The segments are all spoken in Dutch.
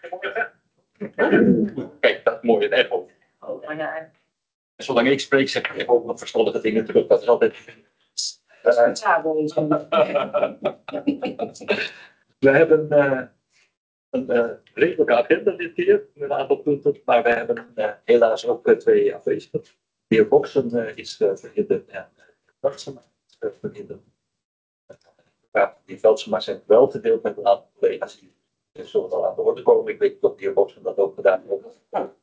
Kijk, dat is mooi, een echo. Oh, ja. Zolang ik spreek, zeg ik ook nog verstandige dingen terug. Dat is altijd. We hebben een redelijke agenda dit keer, met een aantal punten, maar we hebben helaas ook twee afwezigen. De heer Boksen is verhinderd en Veldsema is verhinderd. Die Veldsema zijn wel gedeeld met een aantal collega's die zullen wel aan de orde komen. Ik weet niet of de heer Boksen dat ook gedaan heeft.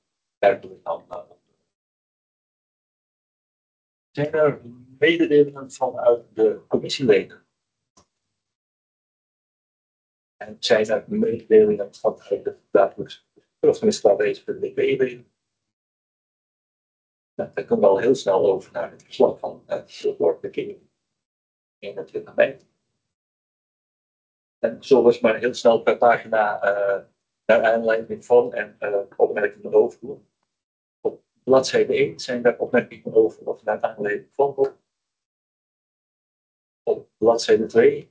Zijn er mededelingen vanuit de commissieleden? En zijn er mededelingen vanuit de dagelijkse tenminste aanwezige DB-leden? Dan kunnen we al heel snel over naar het verslag van de woordbekering 21 mei. En zullen we eens maar heel snel per pagina naar aanleiding van en opmerkingen over doen. Op bladzijde 1 zijn er opmerkingen over of naar aanleiding van. Op bladzijde 2.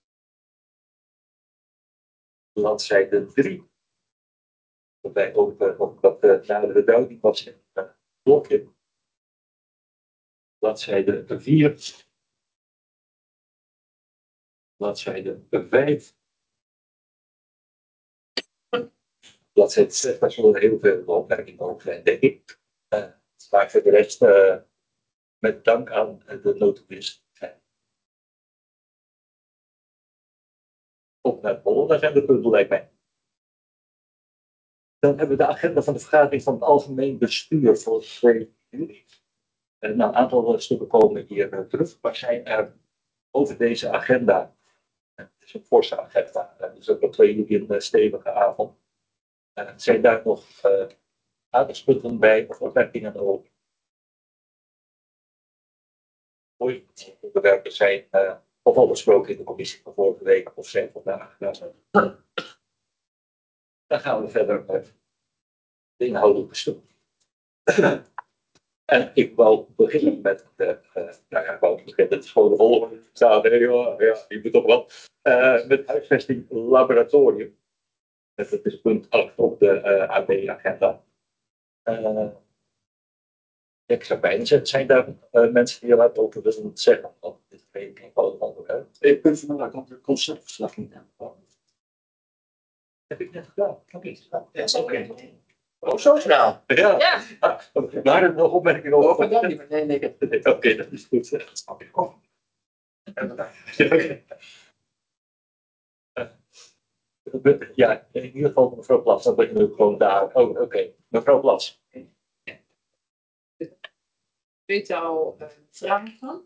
Bladzijde 3. Waarbij ook dat nadere duiding was in het blokje. Bladzijde 4. Bladzijde 5. Bladzijde 6, daar zullen er heel veel opmerkingen over zijn, denk ik. Maar voor de rest, met dank aan de notulenist. Op naar het bollen, daar zijn de punten, lijkt mij. Dan hebben we de agenda van de vergadering van het Algemeen Bestuur voor 2 juli. Een aantal stukken komen hier terug, maar zijn er over deze agenda, het is een forse agenda, dus ook op 2 juli een stevige avond, zijn daar nog aandachtspunten bij of opmerkingen over? Mooie onderwerpen zijn of al besproken in de commissie van vorige week of zijn vandaag. Dan gaan we verder met de inhoudelijke stuk. En ik wou beginnen met het is gewoon de volgende. Ja, je moet toch wat. Met huisvesting laboratorium. Dat is punt 8 op de AB-agenda. Ik zou bijna zeggen, zijn daar mensen die er wat over willen zeggen? Want dit weet ik geen fout onderwerp. Ik ben vandaag op de conceptverslag niet aangekomen. Heb ik net gedaan? Dat is oké. Oh, zo snel. Ja. Maar er nog opmerkingen over? Nee. Oké, dat is goed. Ja, in ieder geval mevrouw Plas, dan ben je nu gewoon daar. Oh, oké. Mevrouw Plas. Tweetal vragen.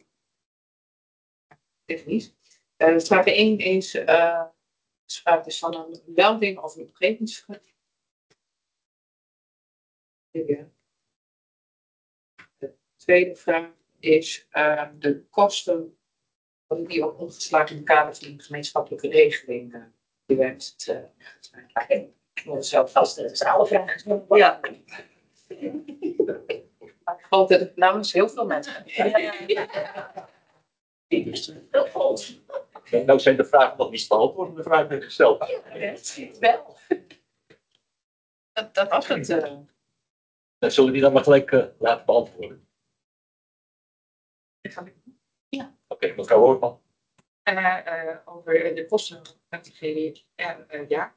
Even niet. Vraag 1 is sprake is van een melding over de omgevingsvergunning. De tweede vraag is de kosten die ook omgeslagen in het kader van de gemeenschappelijke regeling die wenst. Ik moet zelf vast, dat is alle vragen. Ja. Maar ik geloof dat het namens heel veel mensen. Nou zijn de vragen nog niet beantwoord, de vraag is gesteld. Wel. Dat was het. Dan zullen we die dan maar gelijk laten beantwoorden. Ja. Oké, mevrouw Hoorman. Over de kosten van de GDR, ja.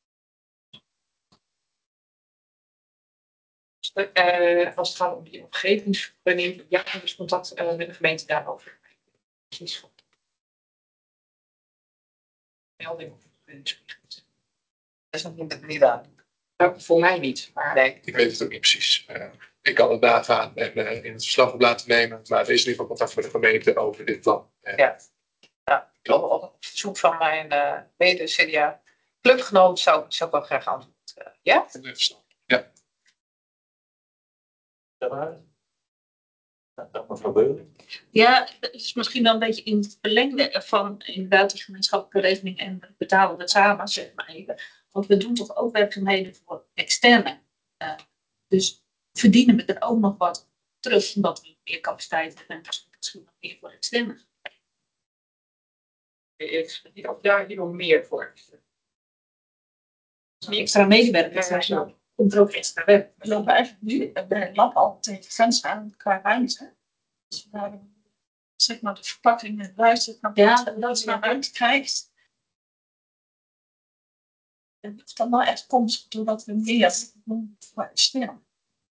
Als het gaat om die omgevingsvergunning, ja, er is contact met de gemeente daarover. Precies. Melding of omgevingsvergunning. Dat is nog niet aan. Voor mij niet, maar Nee. Ik weet het ook niet precies. Ik kan het nagaan en in het verslag op laten nemen, maar er is in ieder geval contact met de gemeente over dit plan. Ja. Op verzoek van mijn mede-CDA clubgenoot zou ik wel graag antwoord. Ja? Ja. Mevrouw Beulen. Ja, dat is misschien wel een beetje in het verlengde van inderdaad de gemeenschappelijke regeling en we betalen het samen, zeg maar even. Want we doen toch ook werkzaamheden voor externe. Dus verdienen we er ook nog wat terug, omdat we meer capaciteit hebben en misschien nog meer voor externe. of daar hier nog meer voor. Als die extra medewerkers dan komt er ook extra werk. We lopen eigenlijk nu bij het lab al tegen de grens aan qua ruimte. Dus we daar zeg maar de verpakking en ruimte van dat je naar ruimte krijgt. En dat kan nou echt komt doordat we meer snel.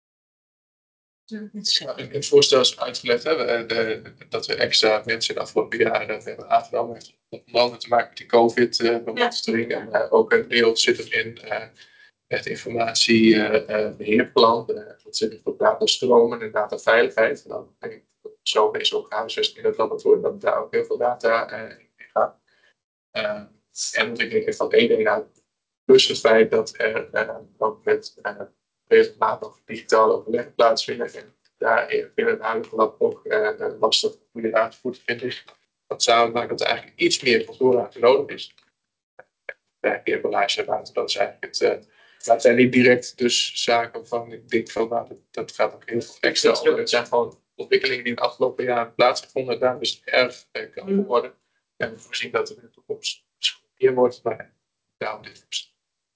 In het voorstel is uitgelegd dat we extra mensen in de afgelopen jaren hebben aangenomen. Het heeft onder andere te maken met die COVID-bemonstering. En ook een deel zit erin het informatiebeheerplan. Dat zit in voor datastromen en dataveiligheid. En dan denk ik dat zo is ook huisvesting in het laboratorium, dat daar ook heel veel data in gaat. En wat ik denk van één ding uit, plus het feit dat er ook met regelmatig digitale overleggen plaatsvinden. En daar binnen het huidige lab ook lastig hoe je daar voet vind ik. Dat samen maakt dat er eigenlijk iets meer kantoorruimte nodig is. Werkemballage ruimte, dat is eigenlijk het. Dat zijn niet direct dus zaken van, ik denk van, nou, dat gaat ook heel veel extra over. Het zijn gewoon ontwikkelingen die in de afgelopen jaren plaatsgevonden. Daar is het erg kan worden. En we voorzien dat er in de toekomst meer wordt, maar daarom dit voorstel.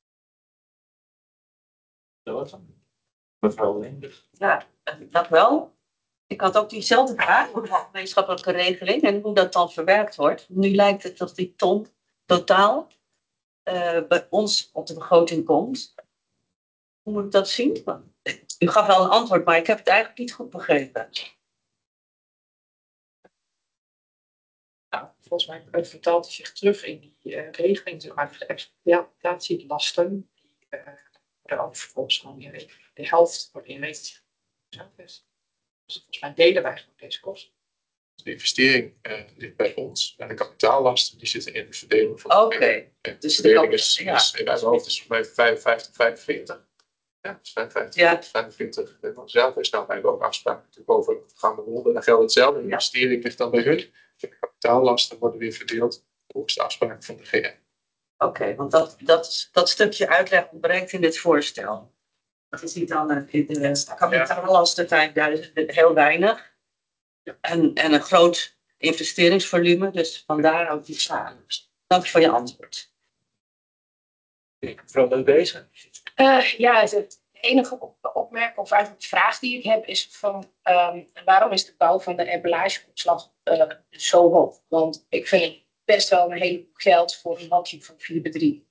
Mevrouw Linders. Ja, dank wel. Ik had ook diezelfde vraag over de gemeenschappelijke regeling en hoe dat dan verwerkt wordt. Nu lijkt het dat die ton totaal bij ons op de begroting komt. Hoe moet ik dat zien? U gaf wel een antwoord, maar ik heb het eigenlijk niet goed begrepen. Nou, volgens mij vertaalt het zich terug in die regeling, zeg maar, de exploitatielasten. Die worden ook vervolgens gewoon in rekening. De helft wordt in rekening genomen. Dus volgens mij delen wij gewoon deze kosten. De investering ligt bij ons. En de kapitaallasten die zitten in de verdeling van Oké. De Dus verdeling is in mijn hoofd is bij 55, 45. Ja, dus 55, 45. Zelf is nou eigenlijk ook afspraken natuurlijk over gaan we rollen. Dan geldt hetzelfde. De investering ligt dan bij hun. De kapitaallasten worden weer verdeeld volgens de afspraken van de GM. Oké, want dat stukje uitleg ontbreekt in dit voorstel. Dat is niet dan de kapitaallasten 5000, heel weinig. En een groot investeringsvolume, dus vandaar ook die schade. Dank voor je antwoord. Mevrouw Leubezen. Ja, het enige opmerking of eigenlijk de vraag die ik heb is van waarom is de bouw van de emballageopslag zo hoog? Want ik vind het best wel een heleboel geld voor een hokje van 4x3.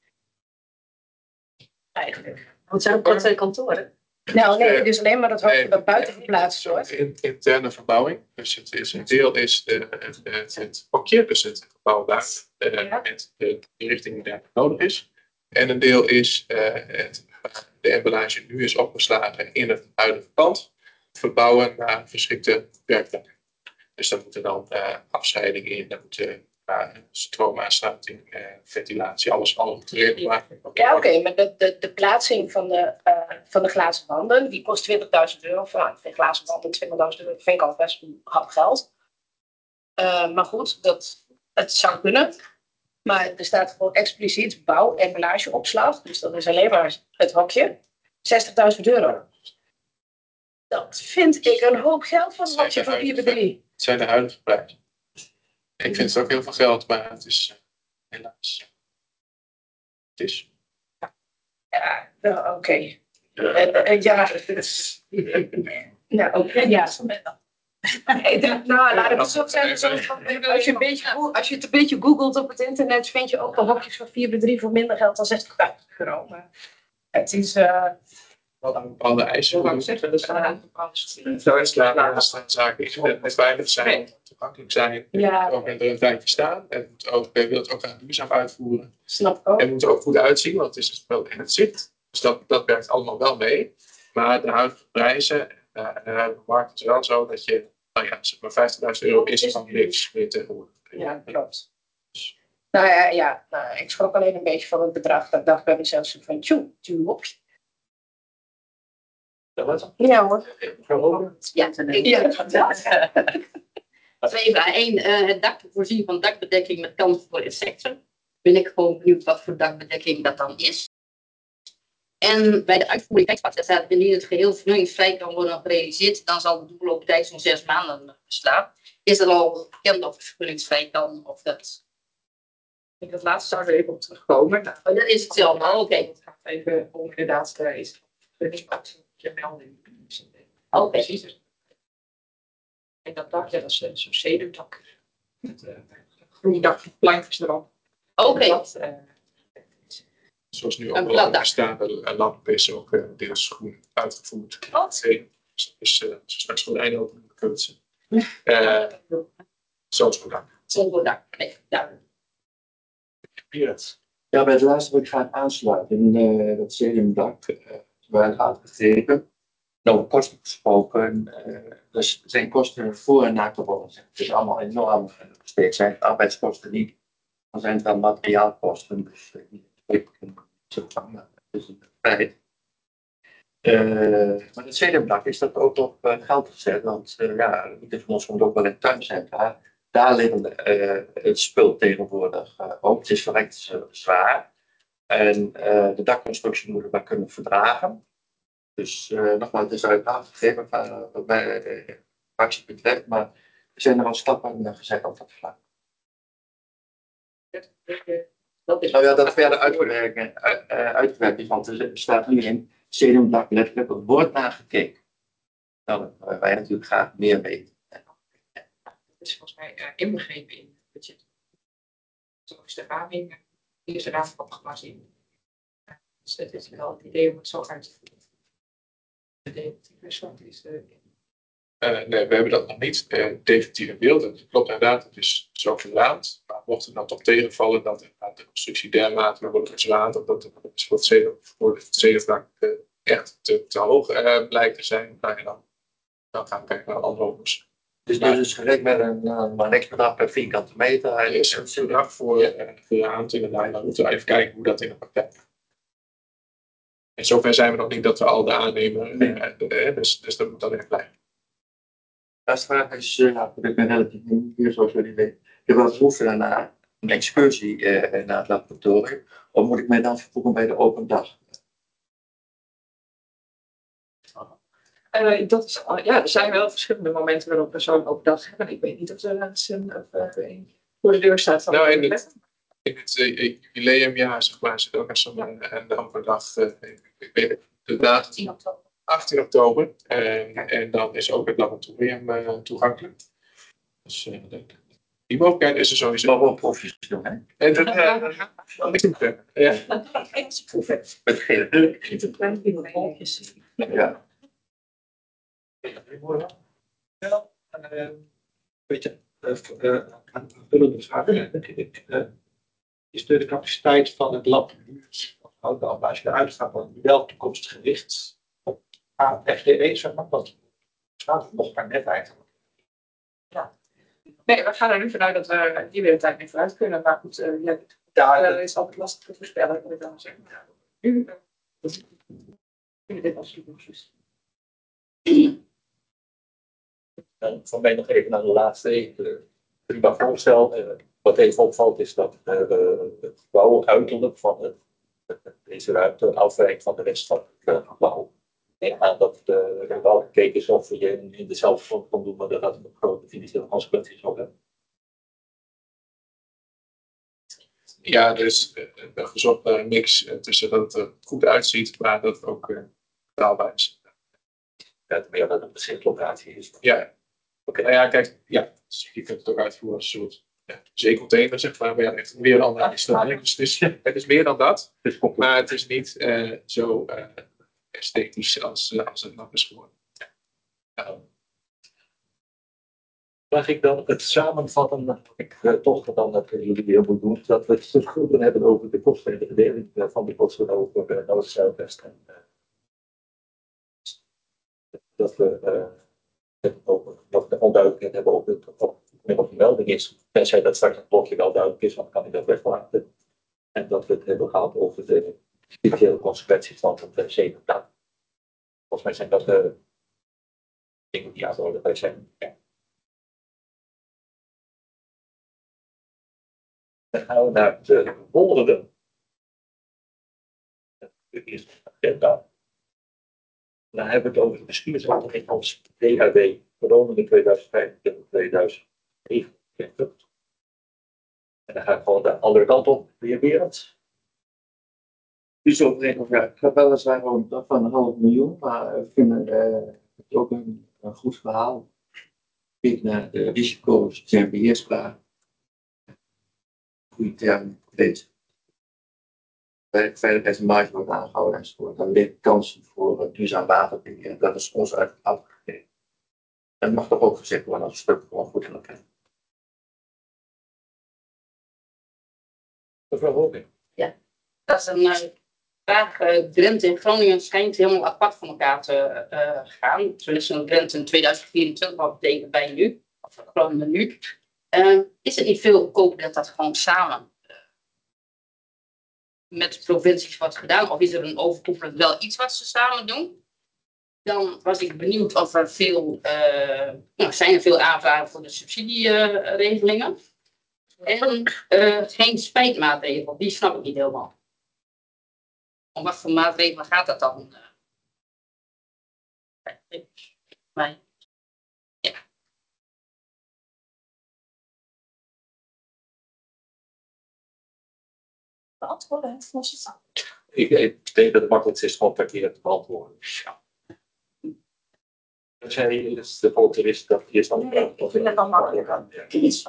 Eigenlijk. Want zijn ook twee kantoren? Nou nee, dus alleen maar dat hokje dat buiten geplaatst wordt. Interne verbouwing. Dus het is een deel is het hokje, dus het gebouw daar met de richting die daar nodig is. En een deel is de emballage nu is opgeslagen in het huidige pand. Verbouwen naar geschikte werkplekken. Dus daar moeten dan afscheiding in, daar moeten stroomaansluiting, ventilatie, alles moet erin maken. Ja, oké, maar de plaatsing van de glazen wanden, die kost €20.000. Nou, ik vind glazen wanden €20.000, vind ik al best een hap geld. Maar goed, het zou kunnen. Maar er staat gewoon expliciet bouw- en emballageopslag. Dus dat is alleen maar het hokje. €60.000. Dat vind ik een hoop geld voor een hokje van 4x3. Het zijn de huidige prijzen. Ik vind het ook heel veel geld, maar het is helaas. Het is. Ja, nou, oké. Ja, nou, oké, ja. Nou, laat ik het zo zeggen. Als je het een beetje googelt op het internet, vind je ook wel hokjes van 4x3 voor minder geld dan €60.000. Maar het is. Bepaalde eisen. Zo is het zaken die veilig zijn, toegankelijk zijn. Ja. Ook er een tijdje staan. En wil het ook graag duurzaam uitvoeren. Snap ik ook. En moet er ook goed uitzien, want het is wel in het zicht. Dus dat werkt allemaal wel mee. Maar de huidige prijzen, de markt is wel zo dat je, nou ja, zeg maar €50.000 is van niks meer tegenwoordig. Ja, klopt. Nou ja, nou, ik schrok alleen een beetje van het bedrag. Dat dacht bij mezelf van, tjoe, hopje. Ja hoor. Ja, twee vragen. Eén, het dak voorzien van dakbedekking met kans voor insecten. Ben ik gewoon benieuwd wat voor dakbedekking dat dan is. En bij de uitvoering tekstpad staat, indien het geheel vergunningsvrij kan worden gerealiseerd, dan zal de doorlooptijd zo'n 6 maanden beslaan. Is er al bekend of het vergunningsvrij kan of dat Ik dat laatste zou er even op terugkomen. Nou, Oh, dat is het allemaal, oké. het gaat even om inderdaad is je melding. Oké. Precies. En dat dak, ja, dat is zo'n zenuwdak. Met groen dak, plankjes erop. Oké. Dat, Zoals nu Een ook plat al dak. bestaande lamp is ook deels groen uitgevoerd. Oh. Dus straks gordijnen open de kunsten. Zo'n goed dak. Zo'n dak. Nee, duidelijk. Ja, bij het laatste wil ik graag aansluiten. In dat zedendak waar aangegeven. Nou, kosten gesproken. Dus zijn kosten voor en na corona. Het is allemaal enorm gesteegen. Zijn het arbeidskosten niet. Dan zijn het wel materiaalkosten. Dus ik zo van, dat is een feit. Maar het zedendak is dat ook op geld gezet. Want ja, ieder van ons komt ook wel in tuincentra. Daar liggen het spul tegenwoordig ook. Het is verrekt zwaar. En de dakconstructie moet het maar kunnen verdragen. Dus nogmaals, het is uit aangegeven wat bij actie betreft. Maar er zijn er al stappen gezet op dat vlak. dat is Nou ja, dat verder uitgewerkt is. Want er staat nu in zedendak letterlijk het woord nagekeken. Nou, wij natuurlijk graag meer weten. Dat is volgens mij inbegrepen in het budget. Zo is de raming, hier is de raming op gebaseerd. Dus het is wel het idee om het zo uit te voeren. De definitieve stand is Nee, we hebben dat nog niet. Definitieve beeld, dat klopt inderdaad, het is zo verlaat. Maar mocht het nou toch tegenvallen dat de constructie dermate wordt verzwaard, of dat het voor het zedenvlak echt te hoog blijkt te zijn, nou ja, dan gaan we kijken naar andere oplossingen. Dus dit is gerekt met een niks bedrag per vierkante meter. Er is een bedrag voor geraamd inderdaad, dan moeten we even kijken hoe dat in de praktijk gaat. En zover zijn we nog niet dat we al de aannemer, dus dat moet dan echt blijven. De vraag is, ik ben relatief nieuw hier, zoals jullie weten. Ik heb wel behoefte naar een excursie naar het laboratorium. Of moet ik mij dan vervoegen bij de open dag? dat is, ja, er zijn wel verschillende momenten waarop we zo'n open dag hebben. Ik weet niet of er mensen voor de deur staat. Nou, in het jubileumjaar, zeg maar, zit ook nog zo'n open dag. Ik weet de datum. 18 oktober. En dan is ook het laboratorium toegankelijk. Dus die mogelijkheid is er sowieso. Maar wel proefjes doen, hè? En dat ja. Met gele. Ja. Weet je, aanvullende vraag. Is de capaciteit van het lab nu, als je eruit gaat, wel toekomstgericht op FTE, zeg maar? Want het staat nog maar net eigenlijk. Nee, we gaan er nu vanuit dat we hier weer een tijd mee vooruit kunnen. Maar goed, dat is altijd lastig te voorspellen, moet ik dan zeggen. Nu dit als toekomst. Van mij nog even naar de laatste prima voorstel. Wat even opvalt is dat het gebouw uiterlijk van deze ruimte afwijkt van de rest van het gebouw. En dat er wel gekeken is of je in dezelfde vorm kon doen, maar dat dat een grote financiële consequenties zou hebben. Ja, dus een gezonde mix tussen dat het er goed uitziet, maar dat het ook betaalbaar is. Ja, meer dat het een bezichtlocatie is. Ja. Oké. Nou ja, kijk, ja, dus je kunt het ook uitvoeren als een soort zeecontainer, zeg maar ja, echt weer een andere instelling. Dus het is meer dan dat, maar het is niet zo esthetisch als het nog is geworden. Mag ik dan het samenvatten, dat ik toch dan dat jullie weer moet doen, dat we het goed hebben over de kosten en de verdeling van de kosten over Noord-Zuidwest. Dat we nog de onduidelijkheid hebben over of de melding is, tenzij dat straks een blokje wel duidelijk is, dan kan ik dat weglaten. En dat we het hebben gehad over de financiële consequenties van het zedenplan. Volgens mij zijn dat de dingen die aan de orde zijn. Ja. Dan gaan we naar de volgende. De eerste agenda. Dan hebben we het over de bestuurshandhaving als DHB, verloren in 2025-2029. En dan ga ik gewoon de andere kant op, weer Berend. Dus overeenkomst, ja, ik ga weliswaar gewoon van 500.000, maar we vinden het ook een goed verhaal. Kijk naar de risico's zijn beheersbaar. Goede term, deze. Veiligheid en marge wordt aangehouden enzovoort. Dan ligt kansen voor duurzaam waterbeheer. Dat is ons uitgegeven. Dat mag toch ook gezegd worden als het stuk gewoon goed in elkaar. Mevrouw Hooging. Dat is een vraag. Drenthe en Groningen schijnt helemaal apart van elkaar te gaan. Zo is een Drenthe in 2024, wat betekent bij nu, of Groningen nu. Is het niet veel goedkoper dat dat gewoon samen met de provincies wordt gedaan? Of is er een overkoepelend wel iets wat ze samen doen? Dan was ik benieuwd of er zijn er veel aanvragen voor de subsidieregelingen. En geen spijtmaatregel, die snap ik niet helemaal. Om wat voor maatregelen gaat dat dan? Maar, ja. Beantwoorden, voorzitter. Ik denk dat het makkelijkst is gewoon per keer te beantwoorden. Ja. Als jij dus de volgende is, dat is dan. Nee, ik vind het dan makkelijker.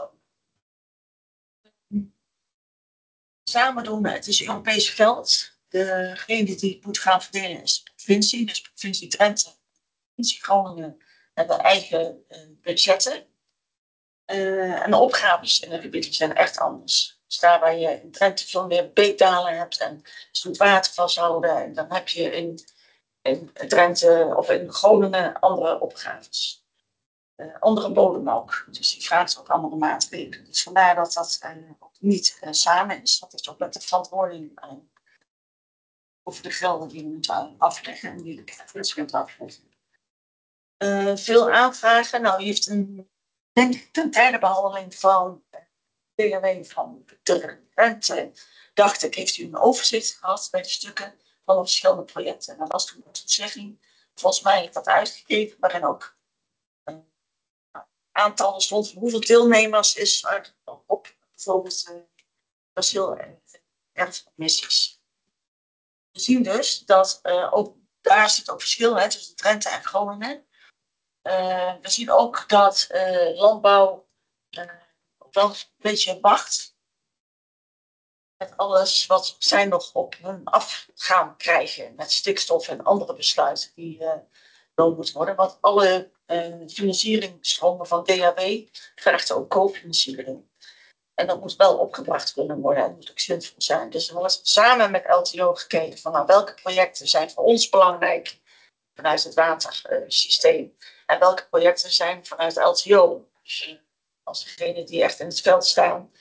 Samen doen, het is Europees geld. Degene die het moet gaan verdelen is de provincie. Dus provincie Drenthe, provincie Groningen hebben eigen budgetten. En de opgaves in de gebieden zijn echt anders. Dus daar waar je in Drenthe veel meer beekdalen hebt en het water vasthouden. En dan heb je in Drenthe of in Groningen andere opgaves. Andere bodem ook. Dus die vraagt ook andere maatregelen. Dus vandaar dat dat ook niet samen is. Dat is ook met de verantwoording over de gelden die we moeten afleggen en die de provincie moet afleggen. Veel aanvragen. Nou, u heeft denk ik ten derde behandeling van DNW van de Drenthe. Dacht ik, heeft u een overzicht gehad bij de stukken van de verschillende projecten. En dat was toen een toezegging. Volgens mij heeft dat uitgegeven, waarin ook aantallen stond van hoeveel deelnemers is er op bijvoorbeeld asiel- en erfmissies. We zien dus dat ook daar zit ook verschil tussen Drenthe en Groningen. We zien ook dat landbouw wel een beetje wacht met alles wat zij nog op hun af gaan krijgen met stikstof en andere besluiten die genomen moeten worden. Want alle financieringstromen van DHW vergt ook cofinanciering. En dat moet wel opgebracht kunnen worden en dat moet ook zinvol zijn. Dus er wordt samen met LTO gekeken van nou, welke projecten zijn voor ons belangrijk vanuit het watersysteem en welke projecten zijn vanuit LTO. Dus, als degene die echt in het veld staan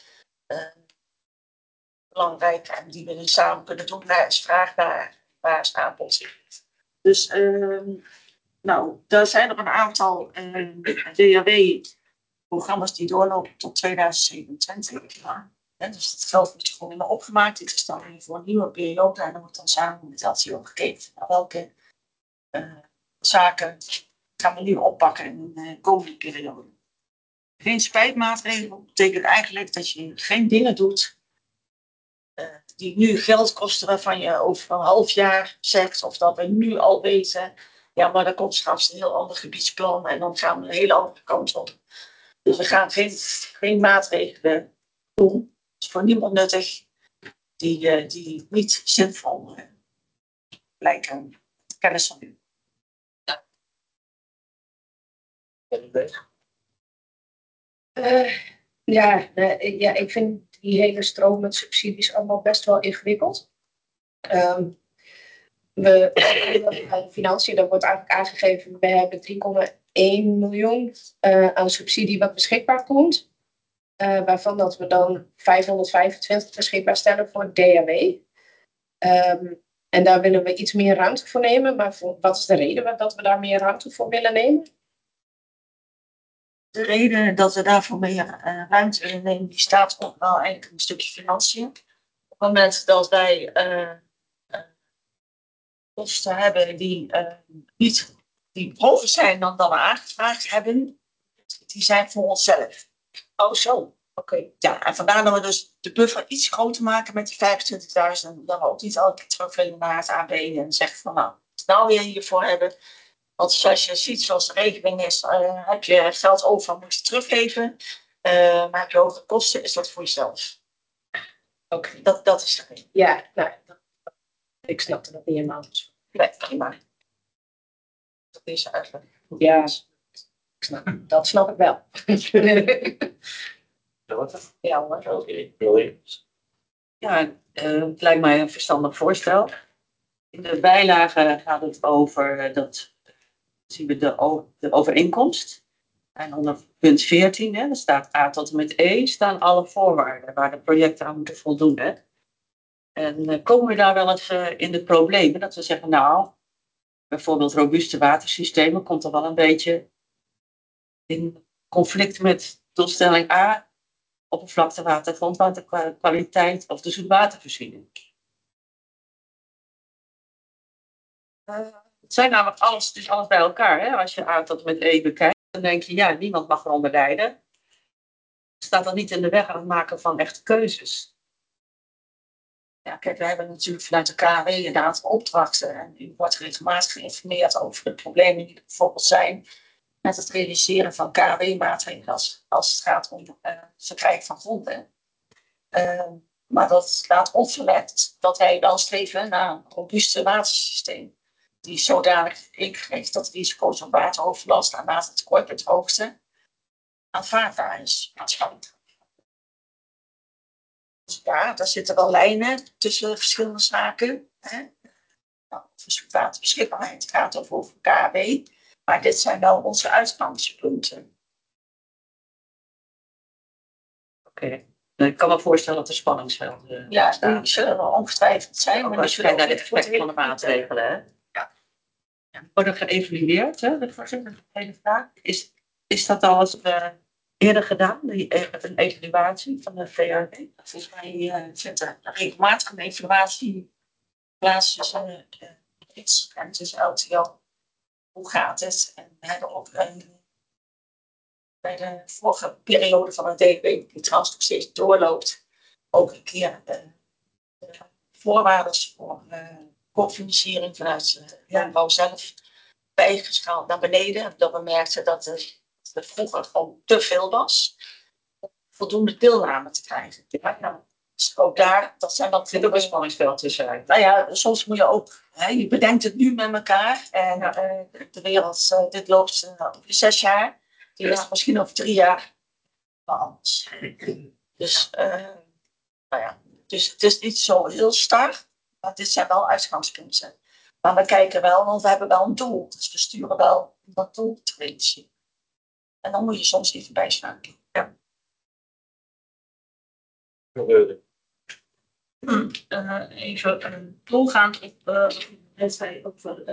belangrijk en die we samen kunnen doen, daar is vraag naar, waar is aanbod. Dus nou, er zijn er een aantal DHW-programma's die doorlopen tot 2027. Ja. Dus dat geld wordt gewoon helemaal opgemaakt. Dit is dan weer voor een nieuwe periode en dan wordt dan samen met LTO gekeken naar welke zaken gaan we nu oppakken in de komende periode. Geen spijtmaatregel betekent eigenlijk dat je geen dingen doet die nu geld kosten waarvan je over een half jaar zegt of dat we nu al weten, ja, maar dan komt straks een heel ander gebiedsplan en dan gaan we een hele andere kant op. Dus we gaan geen maatregelen doen. Dat is voor niemand nuttig die niet zinvol lijken. Kennis van u. Ja, ik vind die hele stroom met subsidies allemaal best wel ingewikkeld. De financiën, daar wordt eigenlijk aangegeven, we hebben 3,1 miljoen aan subsidie wat beschikbaar komt. Waarvan dat we dan 525 beschikbaar stellen voor DHW. En daar willen we iets meer ruimte voor nemen. Maar wat is de reden dat we daar meer ruimte voor willen nemen? De reden dat we daarvoor meer ruimte willen nemen, die staat ook wel eigenlijk een stukje financiën. Op het moment dat wij kosten hebben die hoger zijn dan dat we aangevraagd hebben, die zijn voor onszelf. Oh, zo. Oké. Ja, en vandaar dat we dus de buffer iets groter maken met die 25.000. Dan we ook niet elke keer terug willen naar het AB en zeggen van nou, het nou weer hiervoor hebben. Want zoals je ziet, zoals de regeling is, heb je geld over, moet je teruggeven. Maar heb je hoge kosten, is dat voor jezelf. Oké. Dat is de reden. Ja, nou, ik snapte dat niet helemaal. Nee, prima. Dat is eigenlijk. Ja, dat snap ik wel. Ja hoor. Oké, Williams. Ja, het lijkt mij een verstandig voorstel. In de bijlage gaat het over, dat zien we de overeenkomst. En onder punt 14, daar staat A tot en met E, staan alle voorwaarden waar de projecten aan moeten voldoen. Hè. En komen we daar wel eens in de problemen dat we zeggen, nou, bijvoorbeeld robuuste watersystemen komt er wel een beetje in conflict met doelstelling A, oppervlaktewater, grondwaterkwaliteit of de zoetwatervoorziening. Het zijn namelijk alles bij elkaar. Hè? Als je A tot en met E bekijkt, dan denk je, ja, niemand mag eronder lijden. Het staat dan niet in de weg aan het maken van echte keuzes. Ja, kijk, wij hebben natuurlijk vanuit de KW een aantal opdrachten. En u wordt regelmatig geïnformeerd over de problemen die er bijvoorbeeld zijn met het realiseren van KW-maatregelen als het gaat om het verkrijgen van gronden. Maar dat laat onverlet dat wij wel streven naar een robuuste watersysteem. Die is zodanig ingericht dat de risico's op wateroverlast en watertekorthoogte aanvaardbaar is. Dus ja, daar zitten wel lijnen tussen verschillende zaken. Hè? Nou, over waterbeschikbaarheid gaat over KW. Maar dit zijn wel onze uitgangspunten. Oké. Ik kan me voorstellen dat er spanningsvelden staan. Ja, die zullen er ongetwijfeld zijn. Maar als je kijkt naar de effecten van de maatregelen. Hè? Ja. Ja. Worden geëvalueerd, hè? Dat was een hele vraag. Is dat al eens eerder gedaan, een evaluatie van de VRB? Volgens mij vindt er regelmatig een evaluatie plaats tussen iets en tussen LTO. Hoe gaat het? En we hebben ook bij de vorige periode van het DNB, die trouwens nog steeds doorloopt, ook een keer de voorwaarden voor cofinanciering vanuit landbouw zelf bijgeschaald naar beneden. Dat we merkten dat er vroeger gewoon te veel was om voldoende deelname te krijgen. Ja. Dus ook daar, dat zijn dan ook een spanningsveld tussen. Nou ja, soms moet je ook, je bedenkt het nu met elkaar en de wereld, dit loopt over 6 jaar. Die is misschien over 3 jaar anders. Dus, nou ja, dus het is niet zo heel start, maar dit zijn wel uitgangspunten. Maar we kijken wel, want we hebben wel een doel. Dus we sturen wel dat doel te realiseren. En dan moet je soms even bijschakelen. Ja. Even doorgaand op het zei over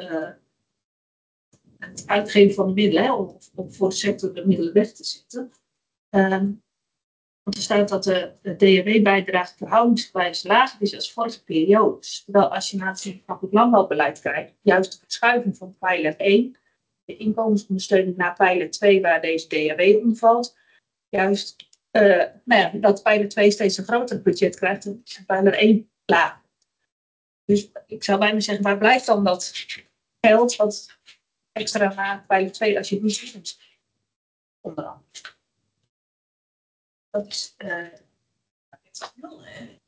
het uitgeven van de middelen, hè, om voor de sector de middelen weg te zetten. Want er staat dat de DRW-bijdrage verhoudingsgewijs lager is als vorige periodes. Terwijl als je naar het maatschappelijk landbouwbeleid kijkt, juist de verschuiving van pijler 1, de inkomensondersteuning naar pijler 2, waar deze DRW onder valt, juist dat pijler 2 steeds een groter budget krijgt en pijler 1 lager. Dus ik zou bijna zeggen, waar blijft dan dat geld wat extra naar pijler 2 als je het niet ziet? Onder andere. Dat is heel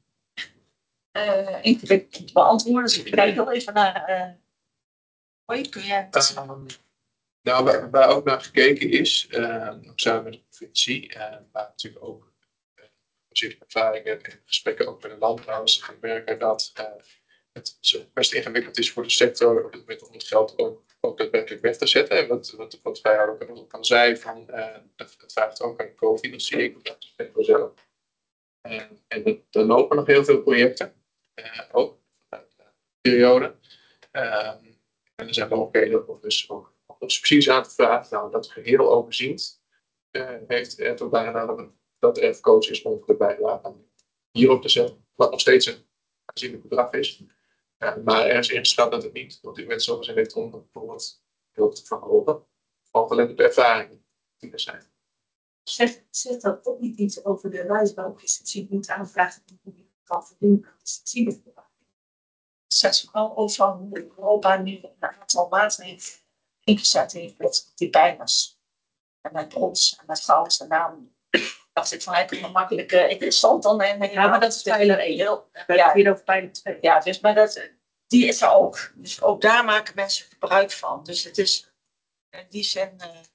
ingewikkeld te beantwoorden. Dus ik kijk heel even naar. Hoi, kun je het Nou, waar ook naar gekeken is, ook samen met de provincie, maar natuurlijk ook gezien ervaringen en gesprekken ook met de landbouwers, merken dat het best ingewikkeld is voor de sector op dit moment om het geld ook daadwerkelijk weg te zetten. En wat wij ook al zei, van, het vraagt ook een cofinanciering. Dat is wel zo. En er lopen nog heel veel projecten, ook vanuit de periode. En er zijn mogelijkheden om dus ook subsidies aan te vragen. Nou, dat geheel overziend heeft ertoe bijgedaan dat er gekozen is om voor de bijlage hierop te zetten. Wat nog steeds een aanzienlijk bedrag is. Maar er is ingeschat dat het niet op dit moment zo heeft om bijvoorbeeld heel te verhogen. Vooral alleen de ervaringen die er zijn. zegt dat ook niet iets over de wijsbouwpresentatie die moet aanvragen hoe je kan verdienen aan subsidiebewaking. Het zegt vooral over hoe Europa nu een aantal maatregelen ingezet heeft met die pijlers. En met ons en met gas en daarom dacht ik van hij kan makkelijk interessant dan. Ja, maar dat is pijler 1. Ja, hier over pijler 2. Ja, dus, maar die is er ook. Dus ook daar maken mensen gebruik van. Dus het is in die zin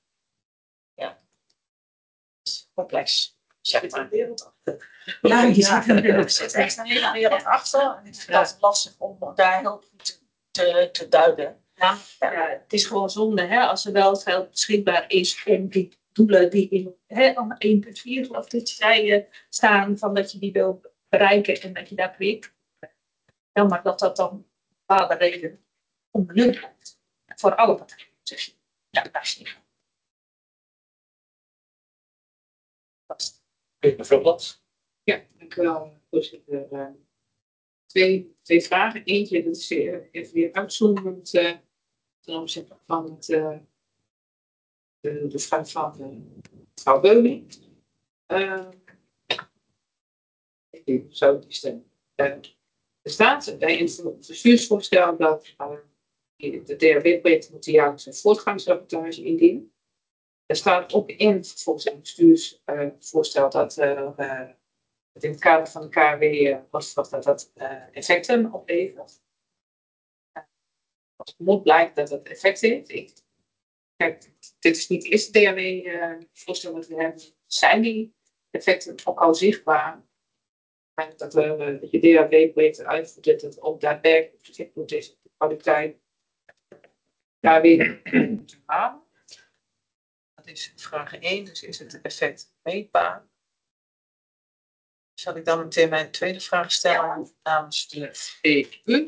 complex. Zeg maar. Ja, er zit echt een hele wereld achter. En ik vind dat lastig om daar heel goed te duiden. Ja, het is gewoon zonde als er wel het geld beschikbaar is om die doelen die in 1,4 geloof ik zei staan, van dat je die wil bereiken en dat je daar project ja, maar dat dan een bepaalde reden onbenut blijft. Voor alle partijen. Dus ja, dat is niet. Mevrouw Blats. Ja, dank u wel, voorzitter. Twee vragen. Eentje, dat is even weer uitzonderend ten opzichte van de vraag van mevrouw Beuling. Ik zou die stemmen. Er staat bij het bestuursvoorstel dat de DRW-project moet jaarlijks een voortgangsrapportage indienen. Er staat ook in volgens het bestuursvoorstel dat het in het kader van de KW was dat effecten oplevert. Als het moet blijkt dat het effect heeft. Kijk, dit is niet het eerste DRW-voorstel dat we hebben. Zijn die effecten ook al zichtbaar? Dat je DRW-projecten uitvoert, dat het ook daadwerkelijk zichtbaar is op de kwaliteit daar weer te halen. Dat is vraag 1, dus is het effect meetbaar? Zal ik dan meteen mijn tweede vraag stellen namens de EU?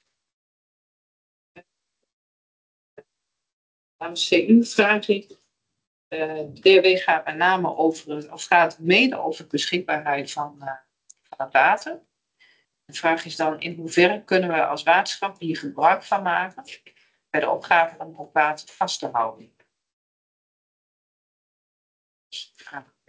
Namens CU vraag ik. De DRW gaat met name gaat mede over de beschikbaarheid van het water. De vraag is dan in hoeverre kunnen we als waterschap hier gebruik van maken bij de opgave om op water vast te houden. Vraag B.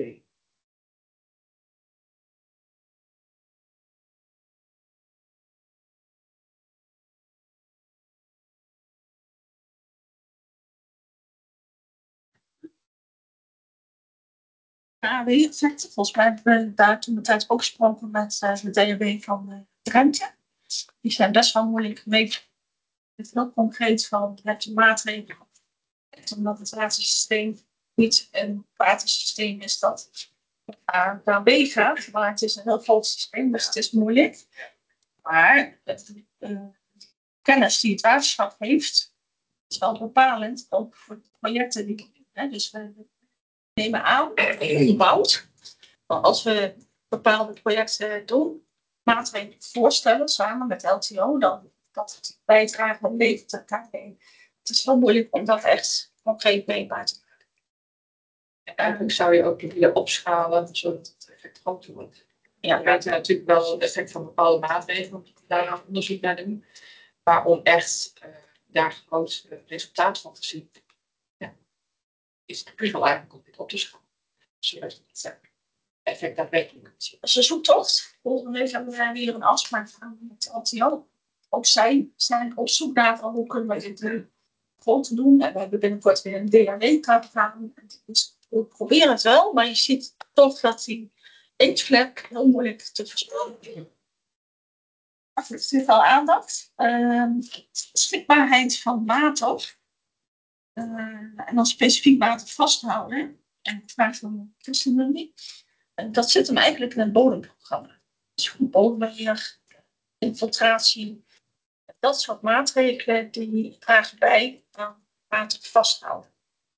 KW-effecten. Volgens mij hebben we daar toen de tijd ook gesproken met de DRW van Drenthe. Die zijn best wel moeilijk gemeten. Het is heel concreet van je hebt een maatregel. Omdat het watersysteem niet een watersysteem is dat A naar B gaat. Maar het is een heel groot systeem, dus het is moeilijk. Maar de kennis die het waterschap heeft, is wel bepalend ook voor de projecten die we doen. Dus we nemen aan, gebouwd. Als we bepaalde projecten doen, maatregelen voorstellen samen met LTO, dan dat het bijdrage levert aan KW. Het is heel moeilijk om dat echt concreet meetbaar te maken. En eigenlijk zou je ook willen opschalen zodat het effect groter wordt. Ja, we weten natuurlijk wel het effect van bepaalde maatregelen, omdat we daar nog onderzoek naar doen. Maar om echt daar groot resultaat van te zien, is het prima eigenlijk om dit op te schalen. Zodat je het effect daadwerkelijk kunt zien. Dat is een zoektocht. Volgende week hebben we weer een afspraak met LTO. Ook zij zijn op zoek naar hoe kunnen we dit groter doen. En we hebben binnenkort weer een DHW-kaart gaan. Dus we proberen het wel, maar je ziet toch dat die inktvlek heel moeilijk te voorspellen is. Het is natuurlijk wel aandacht. Beschikbaarheid van water. En dan specifiek water vasthouden. En ik vraag van ChristenUnie. Dat zit hem eigenlijk in het bodemprogramma. Dus goed bodembeheer, infiltratie. Dat soort maatregelen die dragen bij aan water vasthouden.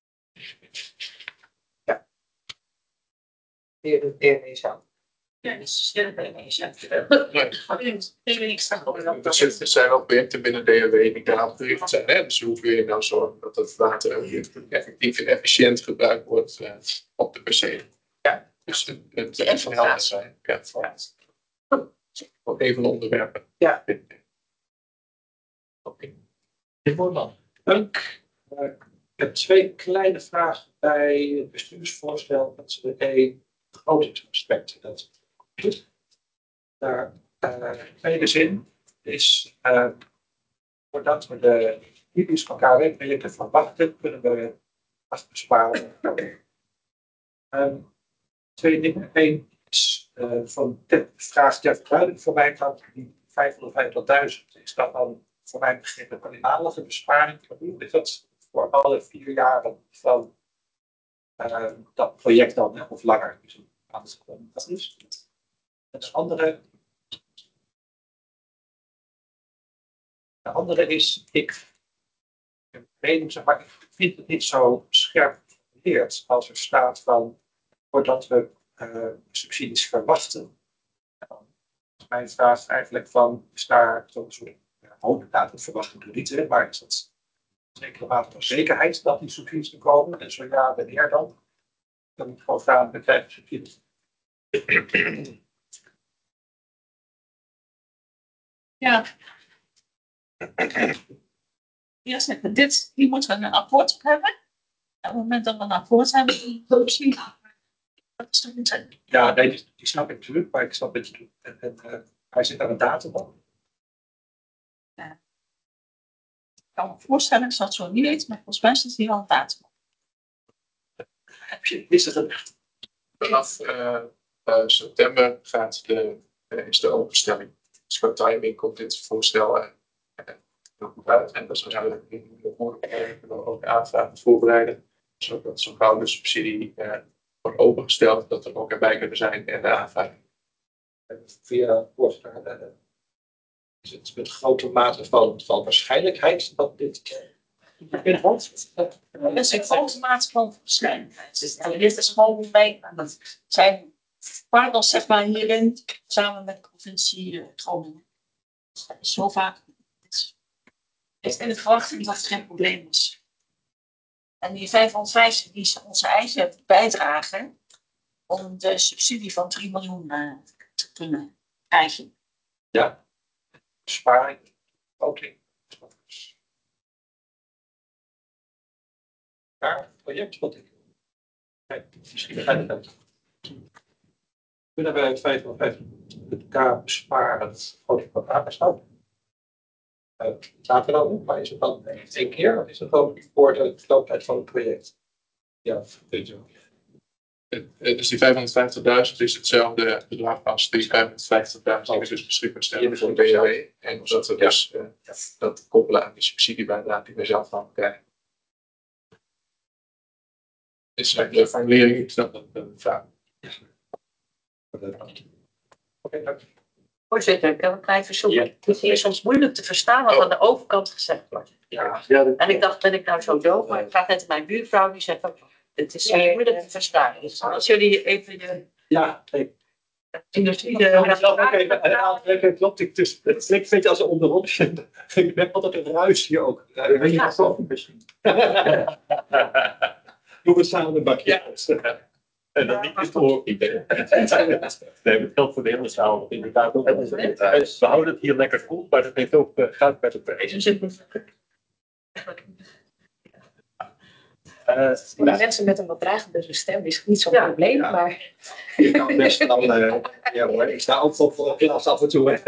Ja. De DRW zelf. Ja, dus de DRW zelf. Er zijn wel projecten binnen DRW die daarop gericht zijn. Hè? Dus hoe kun je nou zorgen dat het water effectief en efficiënt gebruikt wordt op de percelen. Ja. Dus het helder zijn. Ja, ook even onderwerpen. Ja. Oké. Voorman. Dank. Ik heb 2 kleine vragen bij het bestuursvoorstel. Dat is de één begrotingsaspect. Dat de tweede zin is, doordat we de typisch van KW-projecten verwachten, kunnen we vast besparen. 2 dingen. 1 is van de vraag ter verduidelijking voor mij kant, die 550.000 is dat dan voor mijn begrip een eenmalige besparing. Is dat voor alle 4 jaren van dat project dan, hè, of langer? Dus dat is. En de andere is, ik vind het niet zo scherp geformuleerd als er staat van, voordat we subsidies verwachten. Mijn vraag is eigenlijk van, is daar zo'n soort dat verwachten we niet, maar is dat een zekere mate van zekerheid dat die subsidies er komen? En zo ja, wanneer dan? Dan moet ik gewoon vragen, we krijgen subsidies. Ja. Eerst even dit, hier moeten we een akkoord op hebben. En op het moment dat we een akkoord hebben, die misschien. Dat is toch niet. Ja, nee, die snap ik natuurlijk, maar ik snap dat je doet. En hij zit aan een datum op. Ja. Ik kan me voorstellen, ik zal het zo niet weten, maar volgens mij zit hier al een datum op. Is het een... Vanaf september is de openstelling. Dus qua timing komt dit voorstel heel goed uit. En dat is waarschijnlijk in de vorige ook aanvragen voorbereiden. Zodat zo gauw de subsidie wordt opengesteld, dat er ook erbij kunnen zijn en de aanvraag. Via voorstel is het met grote mate van waarschijnlijkheid dat dit inhoudt. Dat is een grote mate van waarschijnlijkheid. En dit is gewoon bij, dat zijn partners zeg maar hierin, samen met de provincie Groningen. Zo vaak. Ik ben de verwachting dat het geen probleem is. En die 550 die is onze eigen bijdrage om de subsidie van 3 miljoen te kunnen krijgen. Ja, besparing, vergroting. Maar het project wat ik. Kijk, misschien begrijp ik dat. Kunnen wij het 550k besparen? Wat ik wat aangestaan. Laten we dan, maar is het dan 1 keer of is het gewoon voor de looptijd van het project? Ja, weet je wel. Dus die 550.000 is hetzelfde bedrag als die 550.000 die we dus beschikbaar stellen voor BW. En dat we dus dat koppelen aan die subsidiebijdrage die we zelf dan krijgen. Is de formulering, ik snap dat een vraag. Oké, dank. Voorzitter, ik heb een klein verzoek. Het is hier soms moeilijk te verstaan wat aan de overkant gezegd wordt. Ja, En ik dacht, ben ik nou zo doof? Maar ik vraag net aan mijn buurvrouw, die zegt ook, het is moeilijk te verstaan. Dus als jullie even je ja, nee. industrie... Het klopt. Het klinkt een beetje als een onderrondje. Ik ben altijd een ruis hier ook. Weet je wat misschien? Doe het samen een bakje. En dan niet is voor iedereen. Nee, het geldt voor de hele zaal. Inderdaad ook. We houden het hier lekker koel, maar dat heeft ook gaat met de prijs. Voor de mensen met een wat dragendere stem is het niet zo'n probleem, ja. maar... Je kan best wel, ja hoor, ik sta ook voor glas af en toe.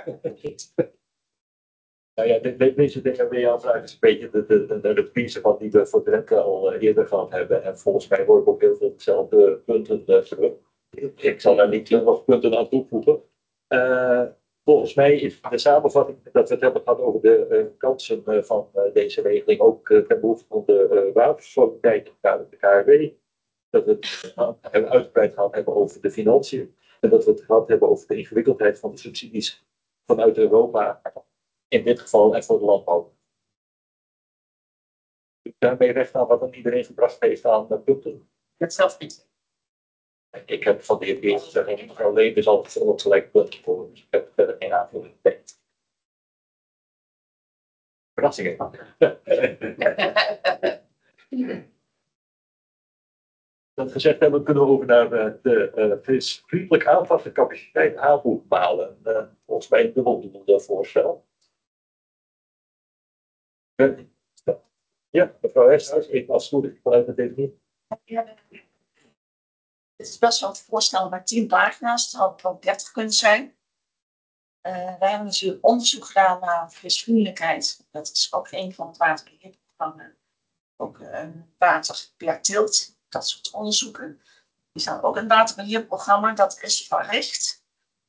Nou ja, deze dingen weer afvragen is een beetje de reprise van die we voor Drenthe al eerder gehad hebben. En volgens mij hoor ik ook heel veel dezelfde punten terug. Ik zal daar niet nog punten aan toevoegen. Volgens mij is de samenvatting dat we het hebben gehad over de kansen van deze regeling ook ten behoeve van de waterverzorging in de KRW. Dat we het hebben uitgebreid gehad hebben over de financiën. En dat we het gehad hebben over de ingewikkeldheid van de subsidies vanuit Europa. In dit geval en voor de landbouw. Dus daarmee recht aan wat dan iedereen gebracht heeft aan punten. Het zelf niet. Ik heb van de heer Beers gezegd, mevrouw Leen is altijd een gelijk punt voor. Dus ik heb verder geen aanvulling. Verrassingen. Dat gezegd hebben, kunnen we over naar de vriendelijk aanpassen capaciteit aanvoer bepalen. Volgens mij een dubbeldoelende voorstel. Ja, mevrouw Hesthuis, even afsluiten vanuit het DVI. Het is best wel het voorstel met 10 pagina's, het had ook 30 kunnen zijn. Wij hebben natuurlijk onderzoek gedaan naar visvriendelijkheid. Dat is ook een van het waterbeheerprogramma. Ook water per tilt, dat soort onderzoeken. Die staan ook in het waterbeheerprogramma, dat is verricht.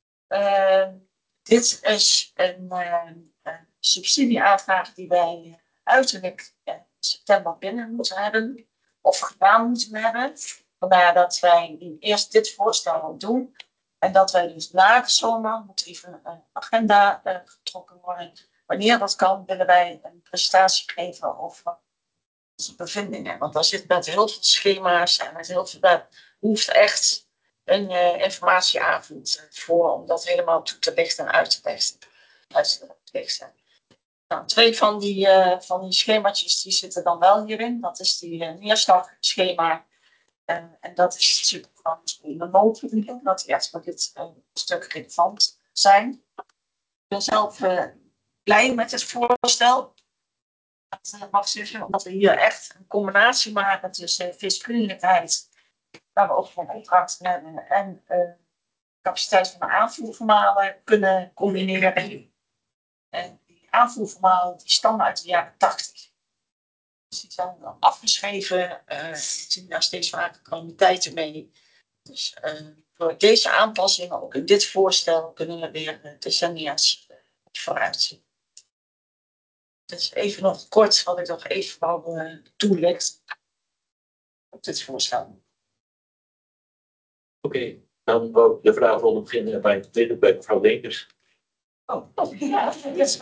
Dit is een subsidieaanvraag die wij uiterlijk in september binnen moeten hebben. Of gedaan moeten hebben. Vandaar dat wij nu eerst dit voorstel doen. En dat wij dus na de zomer moet even een agenda getrokken worden. Wanneer dat kan, willen wij een presentatie geven over onze bevindingen. Want daar zit met heel veel schema's en met heel veel. Daar hoeft echt een informatieavond voor om dat helemaal toe te lichten en uit te lichten. Nou, 2 van die schemaatjes die zitten dan wel hierin. Dat is die neerslagschema. En dat is natuurlijk van de noodverdieping, dat die echt voor dit stuk relevant zijn. Ik ben zelf blij met het voorstel. Dat mag zeggen, omdat we hier echt een combinatie maken tussen visvriendelijkheid, waar we ook van opdrachten hebben, en capaciteit van de aanvoervermalen kunnen combineren. En die aanvoervermalen die stammen uit de jaren 80. Dus die zijn dan afgeschreven. Er zien daar steeds vaker kwaliteiten mee. Dus voor deze aanpassingen, ook in dit voorstel, kunnen we weer decennia's vooruit zien. Dus even nog kort wat ik nog even wou toelichten op dit voorstel. Oké, dan wou ik de vraagronde beginnen bij mevrouw Leenders. Ja,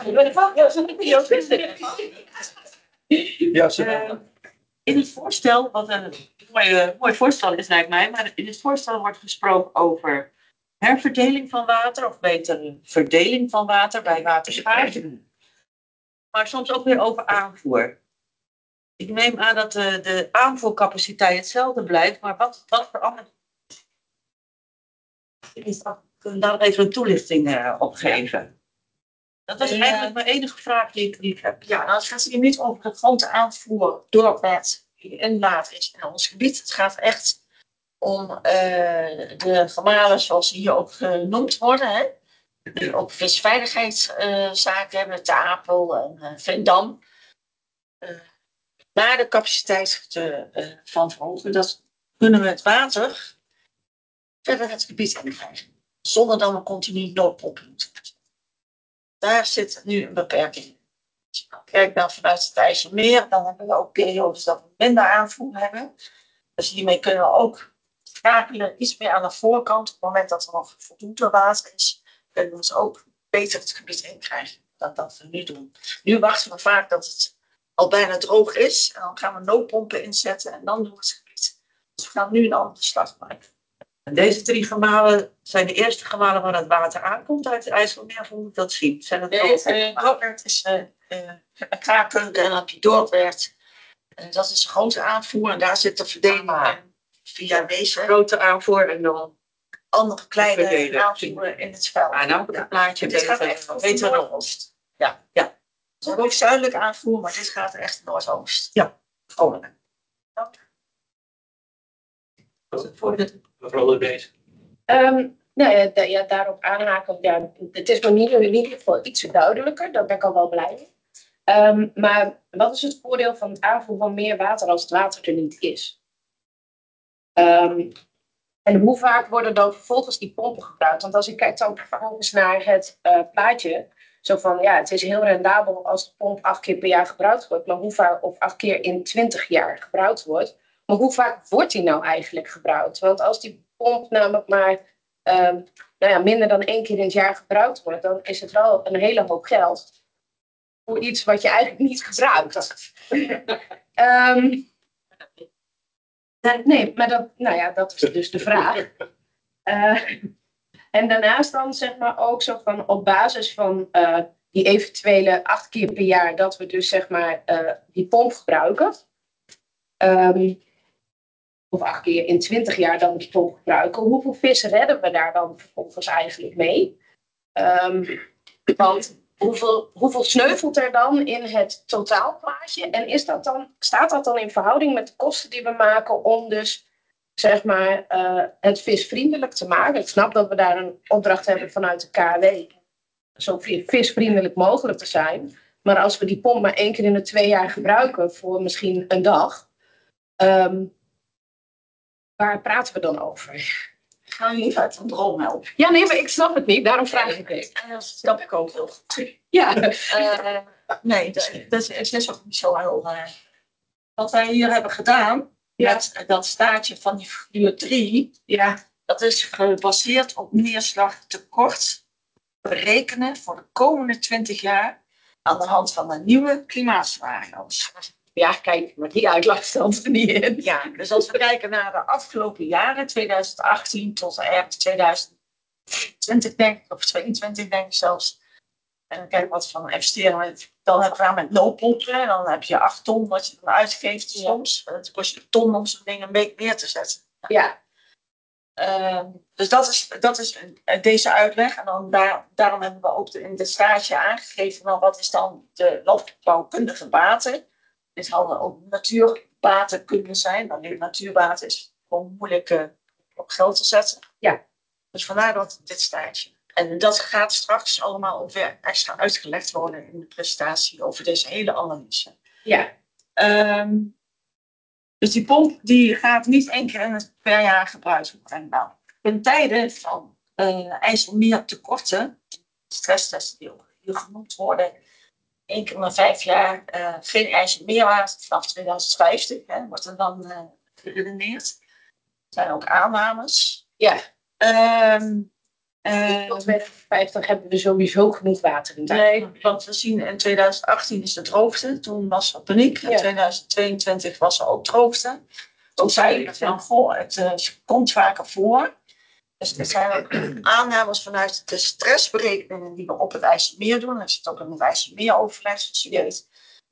in het voorstel, wat een mooi voorstel is lijkt mij, maar in het voorstel wordt gesproken over herverdeling van water, of beter verdeling van water bij waterschaarste. Maar soms ook weer over aanvoer. Ik neem aan dat de aanvoercapaciteit hetzelfde blijft, maar wat verandert? Kun je daar nog even een toelichting op geven? Dat is eigenlijk mijn enige vraag die ik heb. Ja, nou, het gaat hier niet over de grote aanvoer doorwet die inlaat is in ons gebied. Het gaat echt om de gemalen zoals ze hier ook genoemd worden. Hè? Die ook visveiligheidszaken hebben, Ter Apel en Veendam. Naar de capaciteit van verhogen, dat kunnen we het water verder het gebied in krijgen. Zonder dat we continu noodpompen moeten. Daar zit nu een beperking. Als je kijkt dan vanuit het IJsselmeer, dan hebben we ook periodes dat we minder aanvoer hebben. Dus hiermee kunnen we ook schakelen iets meer aan de voorkant. Op het moment dat er nog voldoende water is, kunnen we dus ook beter het gebied inkrijgen dan dat we nu doen. Nu wachten we vaak dat het al bijna droog is. En dan gaan we noodpompen inzetten en dan doen we het gebied. Dus we gaan nu een andere start maken. En deze 3 gemalen zijn de eerste gemalen waar het water aankomt uit het IJsselmeer. Hoe moet ik dat zien? Zijn het Dordrecht is Kraken en dan Dordrecht. Dat is de grote aanvoer en daar zit de verdeling in via deze grote aanvoer en dan andere kleine aanvoer in het spel. En dan het plaatje dit gaat echt beter Noordoost. Ja. Het is ook zuidelijk aanvoer, maar dit gaat echt Noordoost. Ja, Groningen. Mevrouw Leenders. Nou ja, daarop aanhaken. Ja, het is me in ieder geval iets duidelijker. Daar ben ik al wel blij mee. Maar wat is het voordeel van het aanvoeren van meer water als het water er niet is? En hoe vaak worden dan vervolgens die pompen gebruikt? Want als ik kijk dan vervolgens naar het plaatje. Zo van, ja, het is heel rendabel als de pomp 8 keer per jaar gebruikt wordt. Maar hoe vaak, of 8 keer in 20 jaar gebruikt wordt. Maar hoe vaak wordt die nou eigenlijk gebruikt? Want als die pomp namelijk maar minder dan 1 keer in het jaar gebruikt wordt, dan is het wel een hele hoop geld voor iets wat je eigenlijk niet gebruikt. Nee, maar dat is dus de vraag. En daarnaast dan zeg maar ook zo van op basis van die eventuele 8 keer per jaar dat we dus zeg maar die pomp gebruiken. Of 8 keer in 20 jaar dan die pomp gebruiken. Hoeveel vis redden we daar dan vervolgens eigenlijk mee? Want hoeveel sneuvelt er dan in het totaalplaatje? En staat dat dan in verhouding met de kosten die we maken om dus zeg maar het visvriendelijk te maken? Ik snap dat we daar een opdracht hebben vanuit de KNW. Zo visvriendelijk mogelijk te zijn. Maar als we die pomp maar 1 keer in de 2 jaar gebruiken voor misschien een dag. Waar praten we dan over? Ga je even uit een droom helpen. Ja, nee, maar ik snap het niet. Daarom vraag ik het. Dat snap ik ook heel goed. Ja. Nee, het is ook niet zo heel... wat wij hier hebben gedaan, met dat staartje van die figuur 3, dat is gebaseerd op neerslagtekort berekenen voor de komende 20 jaar aan de hand van de nieuwe klimaatscenario's. Ja, kijk, maar die uitleg stond er niet in. Ja, dus als we kijken naar de afgelopen jaren, 2018 tot ergens 2020 denk ik, of 22 denk ik zelfs. En dan kijk wat van investeringen. Dan hebben we aan met loopompen. Dan heb je 8 ton wat je dan uitgeeft soms. Het kost je een ton om zo'n ding een week neer te zetten. Ja. Dus dat is deze uitleg. En dan daarom hebben we ook in de stage aangegeven, nou, wat is dan de landbouwkundige baten. Dit hadden ook natuurbaten kunnen zijn. Alleen natuurbaten is gewoon moeilijk op geld te zetten. Ja. Dus vandaar dat dit stage. En dat gaat straks allemaal ook weer extra uitgelegd worden in de presentatie over deze hele analyse. Ja. Dus die pomp die gaat niet 1 keer per jaar gebruikt worden. Nou, in tijden van IJsselmeertekorten, stresstesten die ook hier genoemd worden, 1 keer na 5 jaar geen IJsselmeerwater vanaf 2050, wordt er dan geredeneerd. Er zijn ook aannames. Ja. Tot 2050 hebben we sowieso genoeg water in tijd. Nee, want we zien in 2018 is de droogte. Toen was er paniek. In 2022 was er ook droogte. Toen zei ik van, goh, het komt vaker voor. Dus er zijn ook aannames vanuit de stressberekeningen die we op het IJsselmeer doen. Er zit ook in het IJsselmeeroverleg, zoals je weet.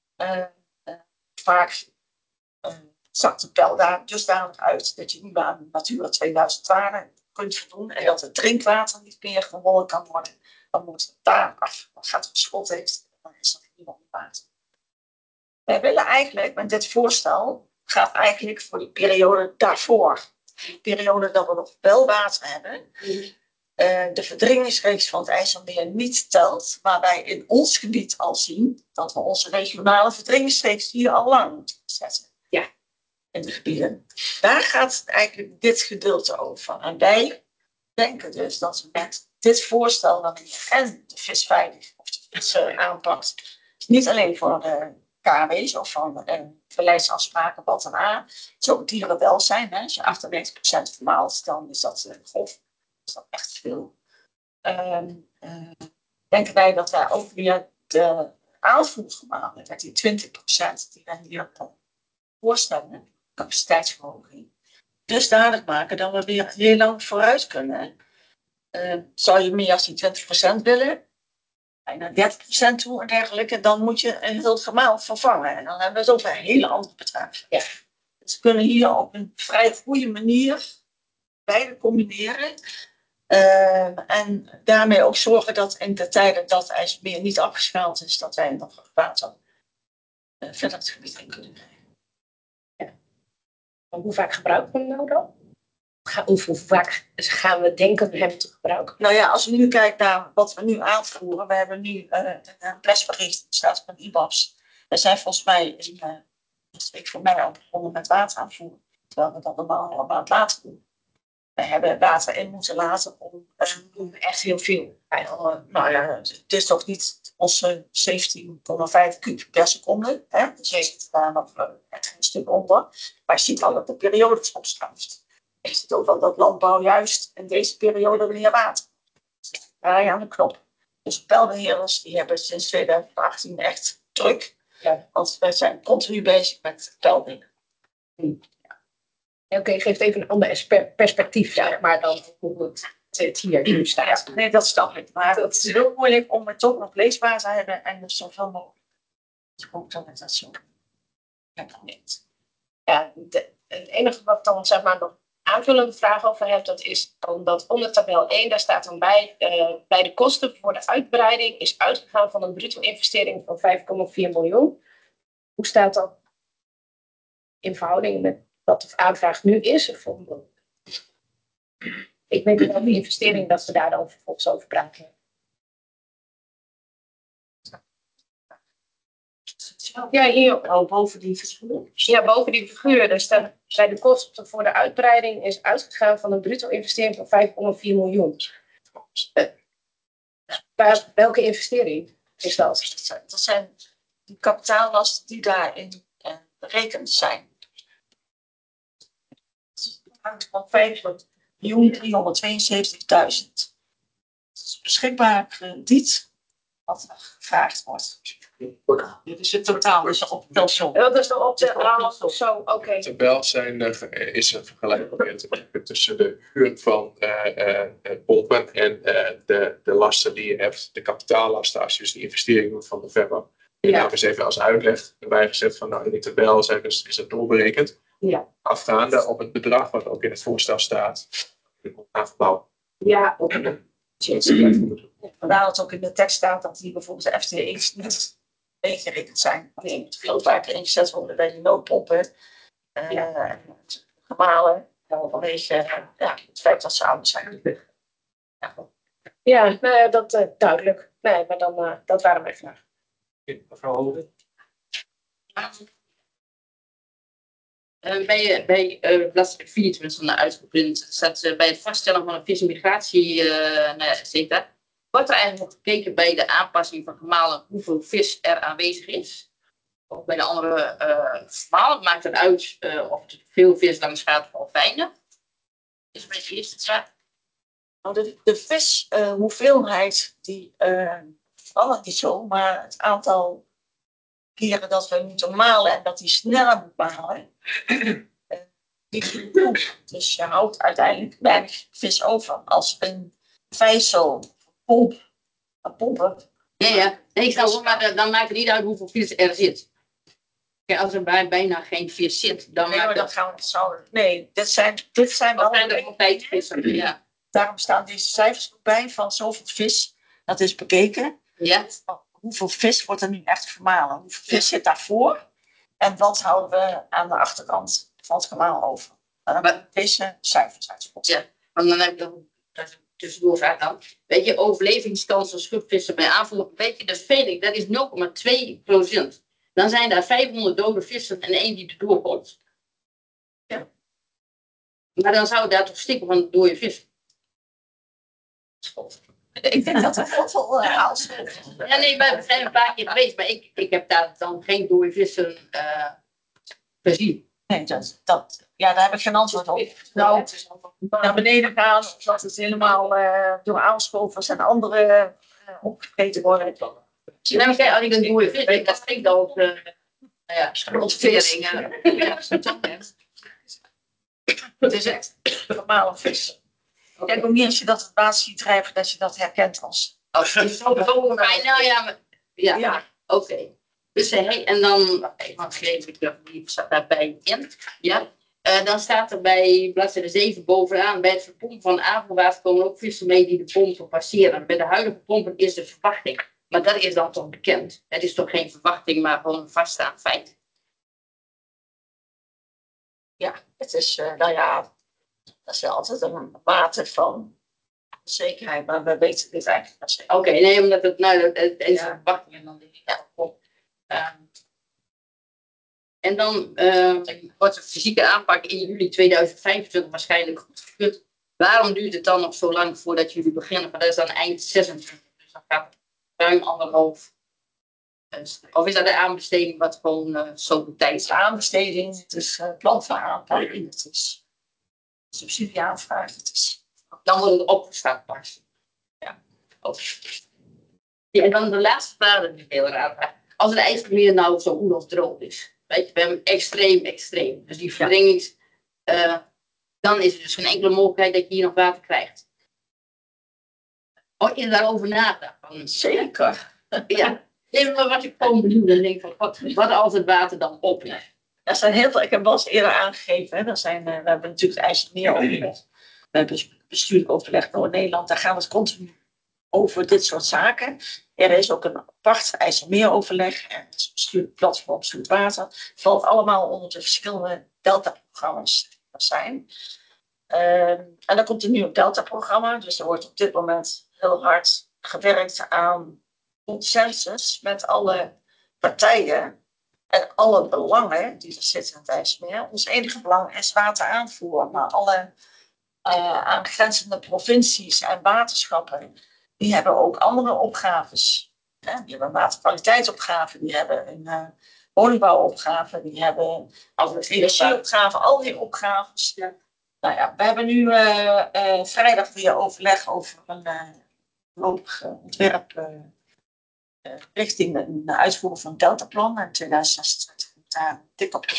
Vaak zakt de pijl daar dusdanig uit dat je niet meer aan Natura 2000 waarden kunt voldoen. En dat het drinkwater niet meer gewonnen kan worden. Dan moet het daar af. Dan gaat het schot heeft. Dan is dat niet meer water. Wij willen eigenlijk met dit voorstel, gaat eigenlijk voor die periode daarvoor. Die periode dat we nog wel water hebben. De verdringingsreeks van het IJsselmeer niet telt. Maar wij in ons gebied al zien dat we onze regionale verdringingsreeks hier al lang moeten zetten. Ja. In de gebieden. Daar gaat eigenlijk dit gedeelte over. En wij denken dus dat we met dit voorstel dan en de visveilig of de vis aanpakt. Niet alleen voor de KW's of van beleidsafspraken wat dan aan. Het is ook dierenwelzijn. Als je 98% vermaalt, dan is dat grof. Is dat echt veel. Denken wij dat daar ook weer de aanvoergemalen met die 20% die wij hier voorstellen, capaciteitsverhoging, dusdanig maken dat we weer heel lang vooruit kunnen. Zou je meer dan die 20% willen, naar 30% toe en dergelijke, dan moet je een heel gemaal vervangen. En dan hebben we het over een hele andere bedrag. Ja. Dus we kunnen hier op een vrij goede manier beide combineren. En daarmee ook zorgen dat in de tijden dat het IJsselmeer niet afgeschaald is, dat wij nog water verder het gebied in kunnen krijgen. Hoe vaak gebruiken we hem nou dan? Hoe vaak gaan we denken hem te gebruiken? Nou ja, als we nu kijken naar wat we nu aanvoeren. We hebben nu een persbericht, het staat van IBABS. We zijn volgens mij in voor mij al begonnen met water aanvoeren. Terwijl we dat normaal al een maand later doen. We hebben water in moeten laten om echt heel veel. Nou ja, het is toch niet onze 17,5 kub per seconde. Hè? Dus je zit daar nog echt een stuk onder. Maar je ziet al dat de periode is opschuift. Je ziet ook wel dat landbouw juist in deze periode meer water. Daar je aan de knop. Dus pijlbeheerders die hebben sinds 2018 echt druk. Ja. Want wij zijn continu bezig met pijlbeheer. Oké, geeft even een ander perspectief, zeg maar, dan hoe het hier nu staat. Ja, nee, dat snap ik. Maar het is heel moeilijk om het toch nog leesbaar te hebben en dus zoveel mogelijk. Ik hoop dat het dat zo. Ja, het enige wat dan zeg maar nog aanvullende vraag over heb, dat is omdat onder tabel 1, daar staat dan bij de kosten voor de uitbreiding is uitgegaan van een bruto investering van 5,4 miljoen. Hoe staat dat in verhouding met wat de aanvraag nu is? Ik weet niet of de investering dat we daar dan vervolgens over praten. Ja, hier. Boven die figuur. Ja, boven die figuur. Dus bij de kosten voor de uitbreiding is uitgegaan van een bruto investering van 5,4 miljoen. Welke investering is dat? Dat zijn die kapitaallasten die daarin berekend zijn. Van 5.372.000. Dat is beschikbaar krediet wat er gevraagd wordt. Dit is het totaal, dus de optelsom. Dat is de optelsom. Zo, oké. De tabel is een vergelijking te maken tussen de huur van pompen en de lasten die je hebt, de kapitaallasten als je dus die investering doet van de verbouw. En daar is even als uitleg erbij gezet van in die tabel is het doorberekend. Ja. Afgaande op het bedrag wat ook in het voorstel staat. De aanbouw. Ja, Vandaar dat ook in de tekst staat dat hier bijvoorbeeld de FTE's niet meegerekend zijn. Alleen het veel vaker ingezet worden bij de noodpompen. Gemalen. Vanwege het feit dat ze aan zijn. Ja, nou ja, dat duidelijk. Nee, maar dan, dat waren mijn vragen. Mevrouw Hoven. Bij bladzijde 24 van de uitgeprint staat bij het vaststellen van een vis- en migratie wordt er eigenlijk gekeken bij de aanpassing van gemalen hoeveel vis er aanwezig is. Of bij de andere vermalen maakt het uit of er veel vis langs gaat of weinig. Is bij de eerste vraag. Nou, de vishoeveelheid die verandert niet zo, maar het aantal keren dat we moeten malen en dat die sneller moet malen, die toe. Dus je houdt uiteindelijk weinig vis over. Als een vijzel pompen. Ja. Nee, ik snap, maar dan maakt het niet uit hoeveel vis er zit. Kijk, als er bijna geen vis zit, dan maakt dan gaan we het zo. Nee, dit zijn wel er altijd vissen. Ja. Daarom staan deze cijfers ook bij van zoveel vis. Dat is bekeken. Ja. Hoeveel vis wordt er nu echt vermalen? Hoeveel vis zit daarvoor? En wat houden we aan de achterkant van het gemaal over? Maar deze cijfers uitspotten. Ja, want dan heb ik nog tussendoor vraag dan. Weet je, overlevingskans van schubvissen bij aanvoer. Weet je, de veling, dat is 0,2%. Dan zijn daar 500 dode vissen en 1 die erdoor komt. Ja. Maar dan zou daar toch stikken van dode vis. Ik denk dat er heel veel haalschuld. Ja, nee, maar we zijn een paar keer geweest, maar ik heb daar dan geen dode vissen gezien. Nee, daar heb ik geen antwoord op. Nou, naar beneden gaan, dat het helemaal door aanscholvers en andere opgegeten worden. Nou, kijk, als ik een dode vis denk, dat stinkt als schrotvering. Het is echt gemalen vis. Ik denk ook niet als je dat het water ziet drijven, dat je dat herkent als. Ja. Oké. Dus en dan, even geschreven, die staat daarbij in. Ja. Dan staat er bij bladzijde 7 bovenaan, bij het verpompen van aanvoerwater komen ook vissen mee die de pompen passeren. Bij de huidige pompen is de verwachting. Maar dat is dan toch bekend. Het is toch geen verwachting, maar gewoon een vaststaand feit. Ja, het is, dat is altijd een mate van zekerheid, maar we weten dit eigenlijk niet zeker. Oké, nee, omdat het is een verwachting en dan denk ik, en dan wordt de fysieke aanpak in juli 2025 waarschijnlijk goedgekeurd. Waarom duurt het dan nog zo lang voordat jullie beginnen? Maar dat is dan eind 26, dus dan gaat het ruim 1,5. Of is dat de aanbesteding wat gewoon zoveel tijd is? De aanbesteding, het is plan van aanpak, het is subsidieaanvraag, het is. Dan wordt het opgestart pas. Ja. Ja, en dan de laatste vraag, dat is heel raar. Als het IJsselmeer nou zo oerlogsdroog is, weet je, we hebben extreem. Dus die verdringings, dan is er dus geen enkele mogelijkheid dat je hier nog water krijgt. Had je daarover nagedacht? Zeker. Ja. Nee, maar wat ik gewoon bedoel, dan denk ik van, wat als het water dan op is? Er zijn heel veel, ik heb wel eens eerder aangegeven, hè, we hebben natuurlijk het IJsselmeeroverleg. We hebben bestuurlijk overleg Noord-Nederland, daar gaan we het continu over dit soort zaken. Er is ook een apart IJsselmeeroverleg en het bestuurlijk platform Zoetwater. Het valt allemaal onder de verschillende Delta-programma's die er zijn. En dan komt een nieuw Delta-programma, dus er wordt op dit moment heel hard gewerkt aan consensus met alle partijen en alle belangen die er zitten in het IJsselmeer. Ons enige belang is water aanvoeren, maar alle aangrenzende provincies en waterschappen, die hebben ook andere opgaves. Die hebben een waterkwaliteitsopgave, die hebben een woningbouwopgave, die hebben energieopgave, al die opgaves. Nou ja, we hebben nu vrijdag weer overleg over een voorlopig ontwerp richting een uitvoering van het Deltaplan. In 2026 moet daar dik op.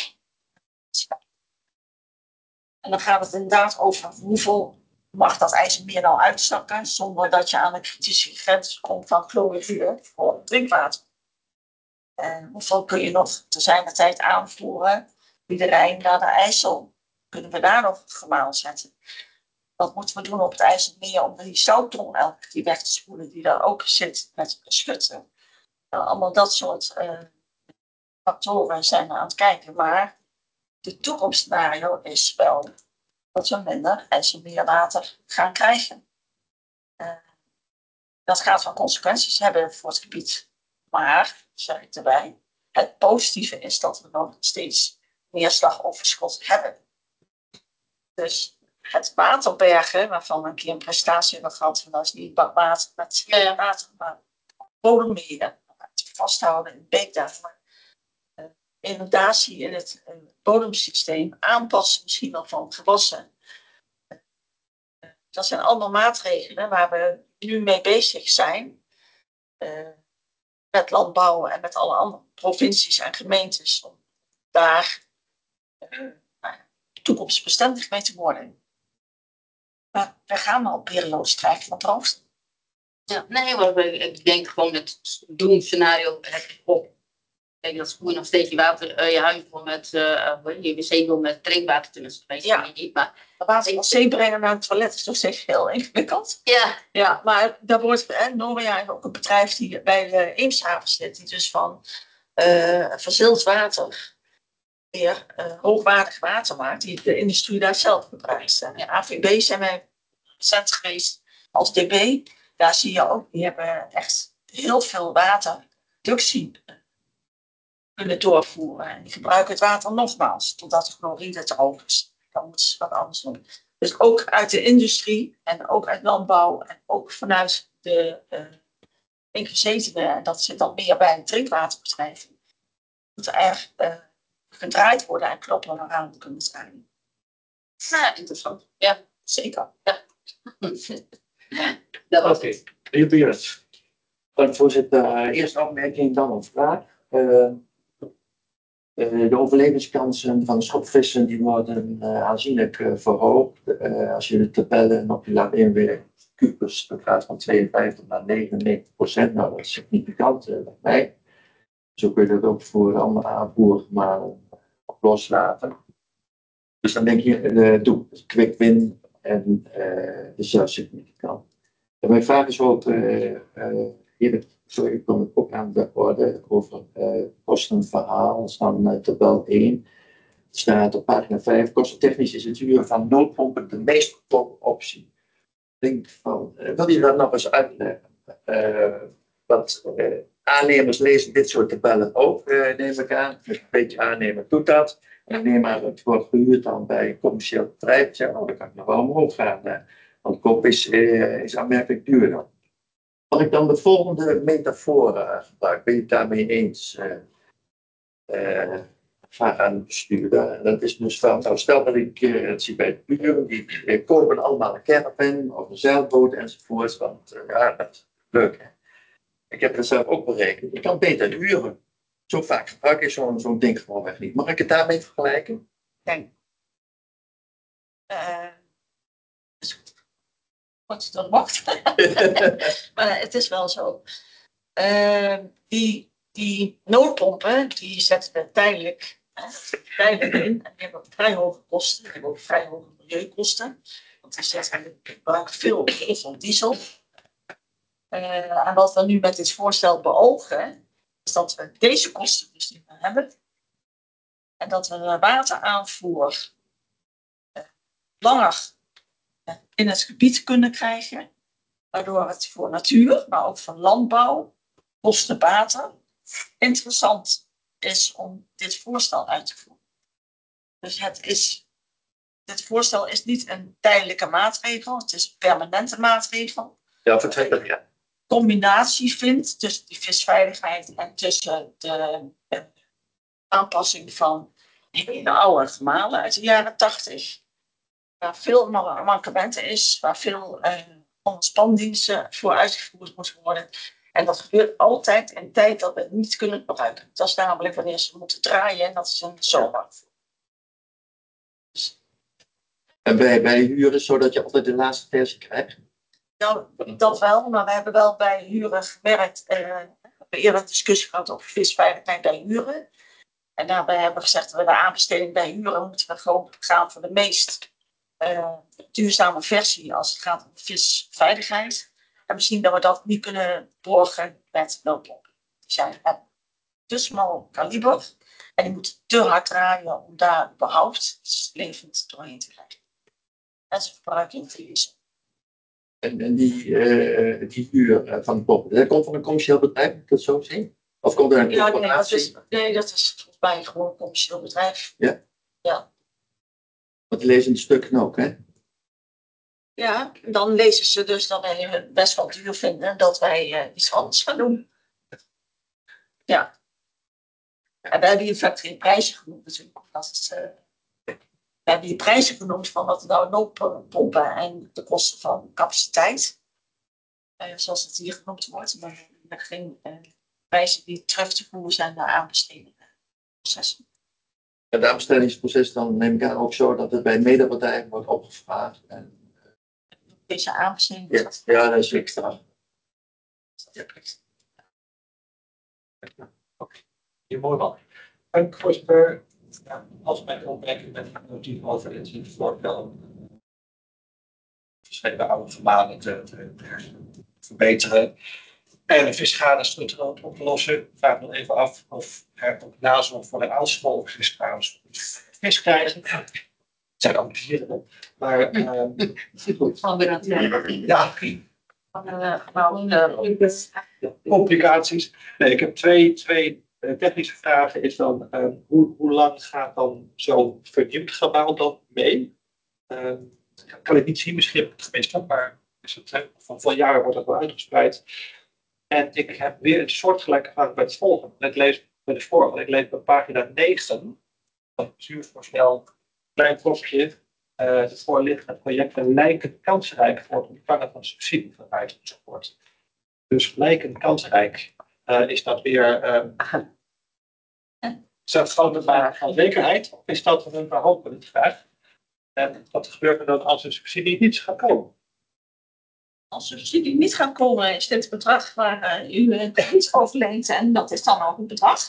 En dan gaat het inderdaad over hoeveel mag dat IJsselmeer nou uitzakken zonder dat je aan de kritische grens komt van chloride voor drinkwater. En hoeveel kun je nog te zijner tijd aanvoeren via de Rijn naar de IJssel? Kunnen we daar nog het gemaal zetten? Wat moeten we doen op het IJsselmeer om die zoutton elke keer weg te spoelen die daar ook zit met schutten? Nou, allemaal dat soort factoren zijn we aan het kijken. Maar de toekomstscenario is wel dat we minder IJsselmeerwater gaan krijgen. Dat gaat wel consequenties hebben voor het gebied. Maar, zeg ik erbij, het positieve is dat we nog steeds neerslagoverschot hebben. Dus het waterbergen, waarvan we een keer een prestatie hebben gehad, van dat is niet bakwater met water, maar bodemmeren, vasthouden in het beekdalen. Inundatie in het bodemsysteem, aanpassen misschien wel van gewassen. Dat zijn allemaal maatregelen waar we nu mee bezig zijn. Met landbouw en met alle andere provincies en gemeentes. Om daar toekomstbestendig mee te worden. Maar we gaan al periodes krijgen van droogte. Ja, nee, maar ik denk gewoon het doemscenario heb ik op. Kijk, dat is nog steeds je huis vol met je wc vol met drinkwater, tenminste, weet je niet. Maar water van zee brengen naar het toilet is toch steeds heel ingewikkeld. Ja, maar daar wordt, Noria heeft ook een bedrijf die bij de Eemshaven zit, die dus van verzild water weer hoogwaardig water maakt, die de industrie daar zelf gebruikt. En AVB zijn wij recent geweest als DB. Daar zie je ook, die hebben echt heel veel waterreductie kunnen doorvoeren. En die gebruiken het water nogmaals, totdat de chloride te hoog is. Dan moeten ze wat anders doen. Dus ook uit de industrie en ook uit landbouw en ook vanuit de ingezetenen, en dat zit dan meer bij het drinkwaterbedrijf, moet er erg gedraaid worden en knoppen eraan kunnen draaien. Nou, interessant. Ja, zeker. Ja. Oké, meneer Berends. Voorzitter, eerst een opmerking, dan een vraag. De overlevingskansen van schopvissen die worden aanzienlijk verhoogd. Als je de tabellen op je laat inwerken, Cupus, dat gaat van 52 naar 99%. Nou, dat is significant bij mij. Zo kun je dat ook voor andere aanvoer maar op loslaten. Dus dan denk je, quick win en is zelfs significant. En mijn vraag is ook, sorry, ik kom ook aan de orde over kostenverhaal. Dat is dan tabel 1. Het staat op pagina 5. Kostentechnisch is het huren van noodpompen de meest goedkope optie. Ik denk van, wil je dat nog eens uitleggen? Want aannemers lezen dit soort tabellen ook, neem ik aan. Dus een beetje aannemer doet dat. En neem maar, het wordt gehuurd dan bij een commercieel bedrijf. Ja, dan kan ik nog wel omhoog gaan. Want koop is aanmerkelijk duurder. Als ik dan de volgende metafoor gebruik, ben je het daarmee eens? Vraag aan de bestuurder. Dat is dus van, nou, stel dat ik het zie bij de buren, die kopen allemaal een caravan of een zeilboot enzovoort. Want ja, dat is leuk. Hè? Ik heb het zelf ook berekend. Je kan beter huren. Zo vaak gebruik ik zo'n ding gewoonweg niet. Mag ik het daarmee vergelijken? Nee. Wat dat wacht. Maar het is wel zo. Die noodpompen, die zetten we tijdelijk Tijdelijk in. En die hebben ook vrij hoge kosten. Die hebben ook vrij hoge milieukosten. Want die gebruiken veel van diesel. En wat we nu met dit voorstel beogen, is dat we deze kosten dus niet meer hebben. En dat we de wateraanvoer langer in het gebied kunnen krijgen. Waardoor het voor natuur, maar ook voor landbouw, kosten baten interessant is om dit voorstel uit te voeren. Dus dit voorstel is niet een tijdelijke maatregel, het is een permanente maatregel. Ja, voor 20 jaar. Combinatie vindt tussen die visveiligheid en tussen de aanpassing van hele oude gemalen uit de jaren 80. Waar veel mankementen is, waar veel spandiensten voor uitgevoerd moeten worden. En dat gebeurt altijd in tijd dat we het niet kunnen gebruiken. Dat is namelijk wanneer ze moeten draaien en dat is in de zomer. En bij huren, zodat je altijd de laatste versie krijgt? Nou, dat wel, maar we hebben wel bij huren gemerkt. We hebben eerder een discussie gehad over visveiligheid bij huren. En daarbij hebben we gezegd dat we de aanbesteding bij huren moeten we gewoon gaan voor de meest duurzame versie als het gaat om visveiligheid. En misschien dat we dat niet kunnen borgen met noodlop. Die zijn te smal kaliber en die moeten te hard draaien om daar überhaupt levend doorheen te krijgen. En ze verbruiken te diesel. En die huur van de pop, dat komt van een commercieel bedrijf, moet ik dat zo zien? Of komt er een corporatie? Nee, dat is volgens mij gewoon een commercieel bedrijf. Ja? Ja. Want die lezen in de stukken ook, hè? Ja, dan lezen ze dus dat wij het best wel duur vinden dat wij iets anders gaan doen. Ja. En we hebben in feite geen prijzen genoemd natuurlijk. We hebben die prijzen genoemd van wat we nou noodpompen en de kosten van capaciteit. Zoals het hier genoemd wordt. Maar we hebben geen prijzen die terug te voeren zijn naar aanbestedingsprocessen. En de aanbestedingsproces dan neem ik aan ook zo dat het bij medebedrijven wordt opgevraagd. En, deze aanbesteding. Ja, dat is extra. Je mooi man. En voorzitter, als mijn opmerking met een motief over dit voorstel verschillende oude gemalen te verbeteren en de visschade structureel op te lossen, vraag ik nog even af of er ook nazorg voor de aansmolvis trouwens vis krijgen. Het zijn ook dieren, maar complicaties. Nee, ik heb twee technische vragen. Is dan hoe lang gaat dan zo'n vernieuwd gebouw dan mee? Kan ik niet zien, misschien heb ik het gemist, maar is het, van jaren wordt het wel uitgespreid. En ik heb weer een soortgelijke vraag bij het volgende. Ik lees bij de vorige, ik lees bij pagina 9 van het bestuursvoorstel, klein blokje, het voorliggende projecten lijken kansrijk voor het ontvangen van subsidie van enzovoort. Dus lijken kansrijk, is dat weer is dat gewoon een vraag van zekerheid of is dat een verhogende vraag? En wat gebeurt er dan als een subsidie niet gaat komen? Als subsidie niet gaan komen, is dit bedrag waar u iets over leent en dat is dan ook een bedrag.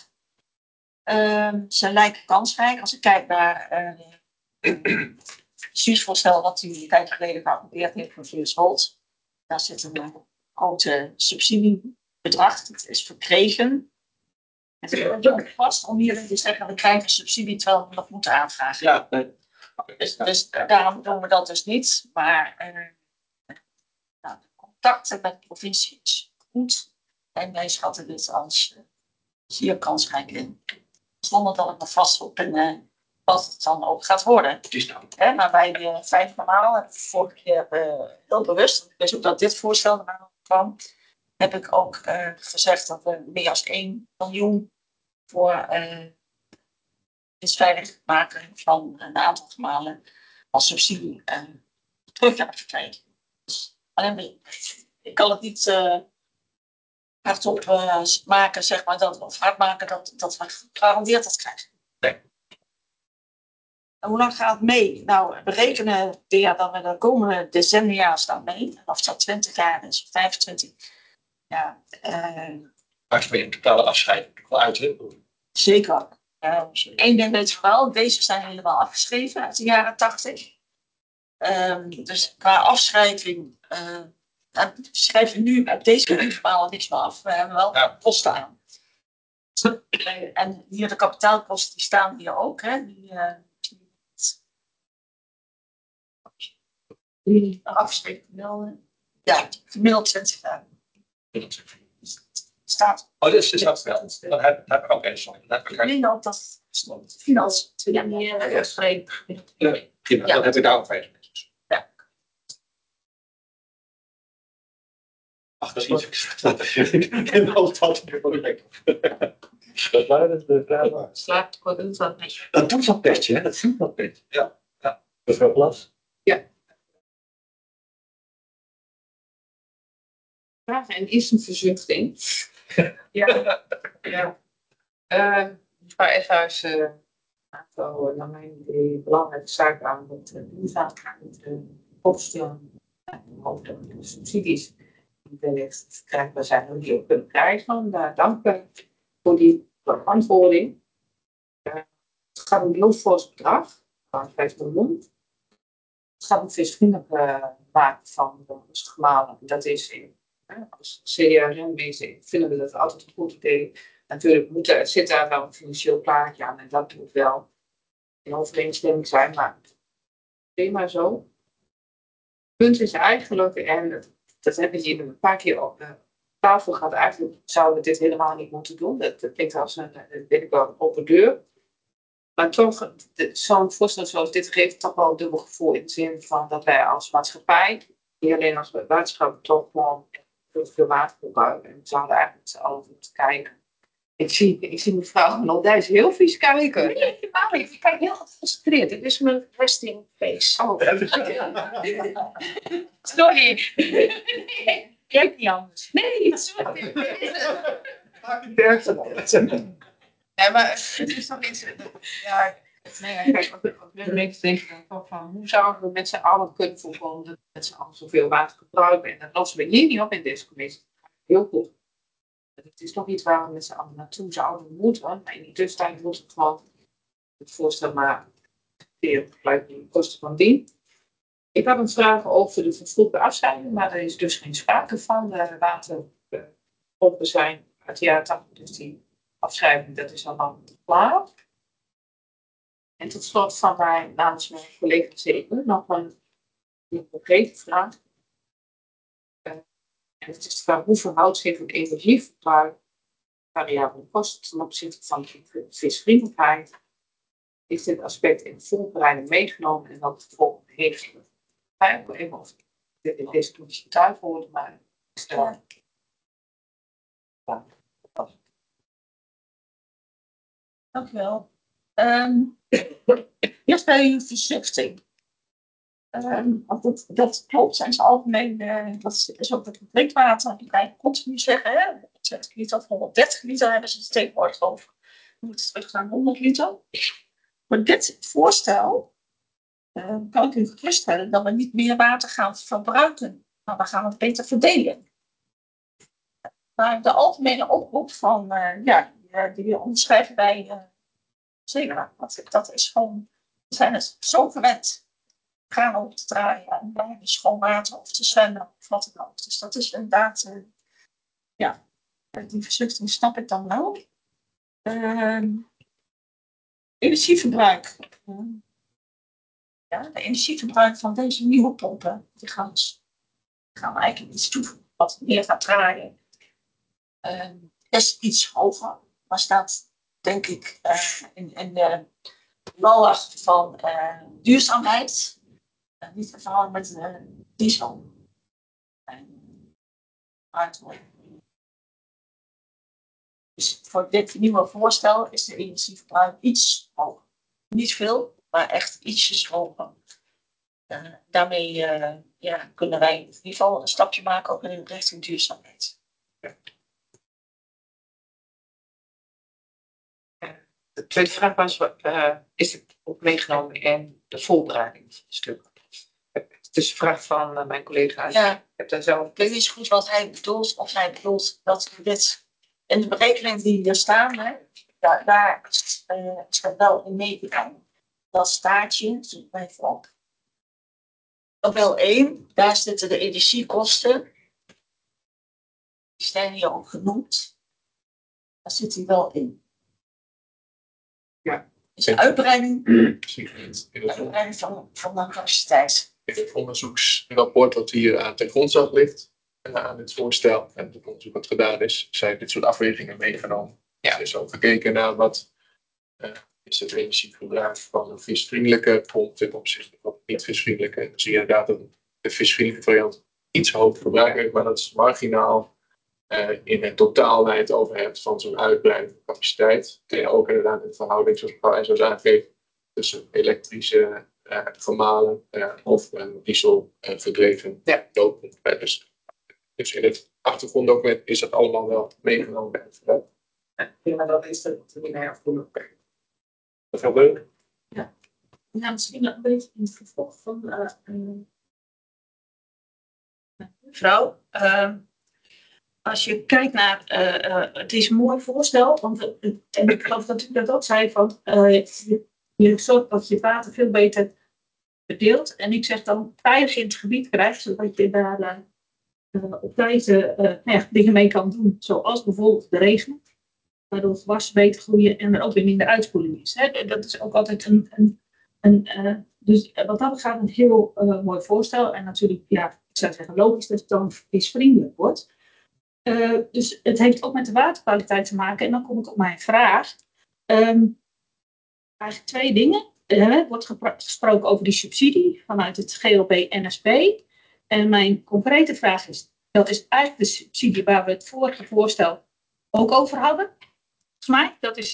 Ze lijken kansrijk. Als ik kijk naar het bestuursvoorstel wat u een tijd geleden geaccordeerd heeft voor Vuursholt, daar zit een grote subsidiebedrag. Dat is verkregen. Het is ook vast om hierin te zeggen, we krijgen subsidie terwijl we nog moeten aanvragen. Ja, nee. Dus daarom doen we dat dus niet. Maar de contacten met de provincie is goed. En wij schatten dit als zeer kansrijk in. Zonder dat ik me vasthoud in wat het dan ook gaat worden. Maar bij de 5 kanaal heb ik vorige keer heel bewust, ik wist ook dat dit voorstel eraan kwam, heb ik ook gezegd dat we meer dan 1 miljoen voor het veilig maken van een aantal gemalen als subsidie terug hebben gekregen. Dus, ik kan het niet hardop maken, zeg maar, of hard maken dat we gegarandeerd dat krijgen. Nee. En hoe lang gaat het mee? Nou, we rekenen weer dat we de komende decennia staan mee. Of dat 20 jaar is, 25. Ja, maar je totale afscheid wel uit, hè? Zeker. Eén ding weet ik wel, deze zijn helemaal afgeschreven uit de jaren 80. Dus qua afschrijving schrijven we nu uit deze briefpalen niks meer af. We hebben wel kosten aan. En hier de kapitaalkosten die staan hier ook. Hè? Die afschrijving melden. Ja, gemiddeld 20 jaar. Staat. Oh, dus is dat wel. Dan heb ik oké, sorry. Dan heb ik Nee, dat is financiën. Ja, meer afschrijving. prima, dan heb ik daar ook even. Ja. Ach, dat is iets. In de hoofd had ik Dat waren de vragen. Slaat voor dat niet. dat doet dat petje, hè? Dat doet dat petje. Ja. Mevrouw Plas. Vraag en is een verzuchting. Ja. Mevrouw Eshuis aantal naar mijn idee belangrijke zaak aan dat de kosten de subsidies die wellicht verkrijgbaar zijn en die ook kunnen krijgen. Dank voor die beantwoording. Het gaat om een heel fors bedrag, 5 miljoen. Het gaat om visvriendelijk maken van onze gemalen. Dat is als CDA-renwezen vinden we dat altijd een goed idee. Natuurlijk zit daar wel een financieel plaatje aan en dat moet wel in overeenstemming zijn, maar prima zo. Het punt is eigenlijk, en dat hebben we hier een paar keer op tafel gehad, eigenlijk zouden we dit helemaal niet moeten doen. Dat klinkt als weet ik wel, een open deur. Maar toch, zo'n voorstel zoals dit geeft toch wel een dubbel gevoel in de zin van dat wij als maatschappij, niet alleen als waterschap, toch gewoon heel veel water gebruiken. En we zouden eigenlijk met z'n allen moeten kijken. Ik zie mevrouw Naldijs heel vies kijken. Nee, helemaal niet. Ik kijk heel gefrustreerd. Dit is mijn resting face. Oh. Sorry. Je hebt niet anders. Nee, sorry. Ja, maar het is toch iets. Ja, kijk, op dit moment denk ik dan van hoe zouden we met z'n allen kunnen voorkomen dat we met z'n allen zoveel water gebruiken. En dat lossen we hier niet op in deze commissie. Heel goed. Het is toch iets waar we met z'n allen naartoe zouden moeten. Maar in die tussentijd moeten we gewoon het voorstel maar gelijk de kosten van dien. Ik had een vraag over de vervroegde afscheiding, maar er is dus geen sprake van. De waterpompen zijn uit de jaren 80, dus die afschrijving, dat is al lang klaar. En tot slot van mij namens mijn collega CEU nog een concrete vraag. En het is de vraag: hoe verhoudt zich het energieverbruik variabele kosten ten opzichte van de visvriendelijkheid? Is dit aspect in de voorbereiding meegenomen en wat gevolgen heeft het? Ik wil even of dit in deze commissie thuis hoort, maar stel. Dank u wel. Eerst bij uw verzuchting. Want dat klopt, zijn ze algemeen, dat is ook het drinkwater. Die blijven continu zeggen, hè, 20 liter of 130 liter hebben ze het tegenwoordig over. We moeten terug naar 100 liter. Maar dit voorstel kan ik u geruststellen dat we niet meer water gaan verbruiken. Maar we gaan het beter verdelen. Maar de algemene oproep van, die onderschrijven wij zeker. Dat is gewoon, we zijn het zo gewend gaan op te draaien en bij de schoon water of te zwemmen of wat dan ook. Dus dat is inderdaad, die verzuchting snap ik dan wel. Energieverbruik. De energieverbruik van deze nieuwe pompen, die gaan we eigenlijk iets toevoegen wat meer gaat draaien. Is iets hoger, maar staat denk ik in de belang van duurzaamheid. Niet vervangen met diesel. Dus voor dit nieuwe voorstel is de energieverbruik iets hoger. Niet veel, maar echt ietsjes hoger. Daarmee kunnen wij in ieder geval een stapje maken ook in richting duurzaamheid. De tweede vraag was, is het ook meegenomen in de voorbereidingsstuk? Het is een vraag van mijn collega's. Ja. Ik heb daar zelf... Ik weet niet zo goed wat hij bedoelt, of hij bedoelt dat we dit in de berekening die hier staan, hè, Ja, daar is er wel in meegegaan. Dat staartje, zoek mij even op. Tabel 1, daar zitten de energiekosten. Die zijn hier ook genoemd. Daar zit hij wel in. Ja. Dus de uitbreiding, Uitbreiding van de capaciteit. In het onderzoeksrapport dat hier ten grondslag ligt, aan dit voorstel en het onderzoek wat gedaan is, zijn dit soort afwegingen meegenomen. Ja. Er is ook gekeken naar wat is het energieverbruik van een visvriendelijke pomp ten opzichte van een niet-visvriendelijke. En dan zie je inderdaad dat de visvriendelijke variant iets hoger verbruik heeft, maar dat is marginaal in het totaal waar je het over hebt van zo'n uitbreiding van capaciteit. En ook inderdaad in de verhouding, zoals mevrouw IJsels aangeeft, tussen elektrische gemalen of diesel verdreven lopen. Dus in het achtergronddocument is dat allemaal wel meegenomen bij het verhaal. Ja, maar dat is de lineair voelen. Mevrouw Beuk? Ja, misschien een beetje in het vervolg van mevrouw. Als je kijkt naar, het is een mooi voorstel, want en ik geloof dat u dat ook zei, van je zorgt dat je het water veel beter verdeelt. En ik zeg dan veilig in het gebied krijgt, zodat je daar op deze dingen mee kan doen. Zoals bijvoorbeeld de regen, waardoor het gewassen beter groeien en er ook weer minder uitspoeling is. Hè. Dat is ook altijd dus wat dat gaat een heel mooi voorstel. En natuurlijk, ja, ik zou zeggen logisch dat het dan visvriendelijk wordt. Dus het heeft ook met de waterkwaliteit te maken. En dan kom ik op mijn vraag. Eigenlijk twee dingen. Er wordt gesproken over die subsidie vanuit het GLB-NSP. En mijn concrete vraag is, dat is eigenlijk de subsidie waar we het vorige voorstel ook over hadden. Volgens mij, dat is...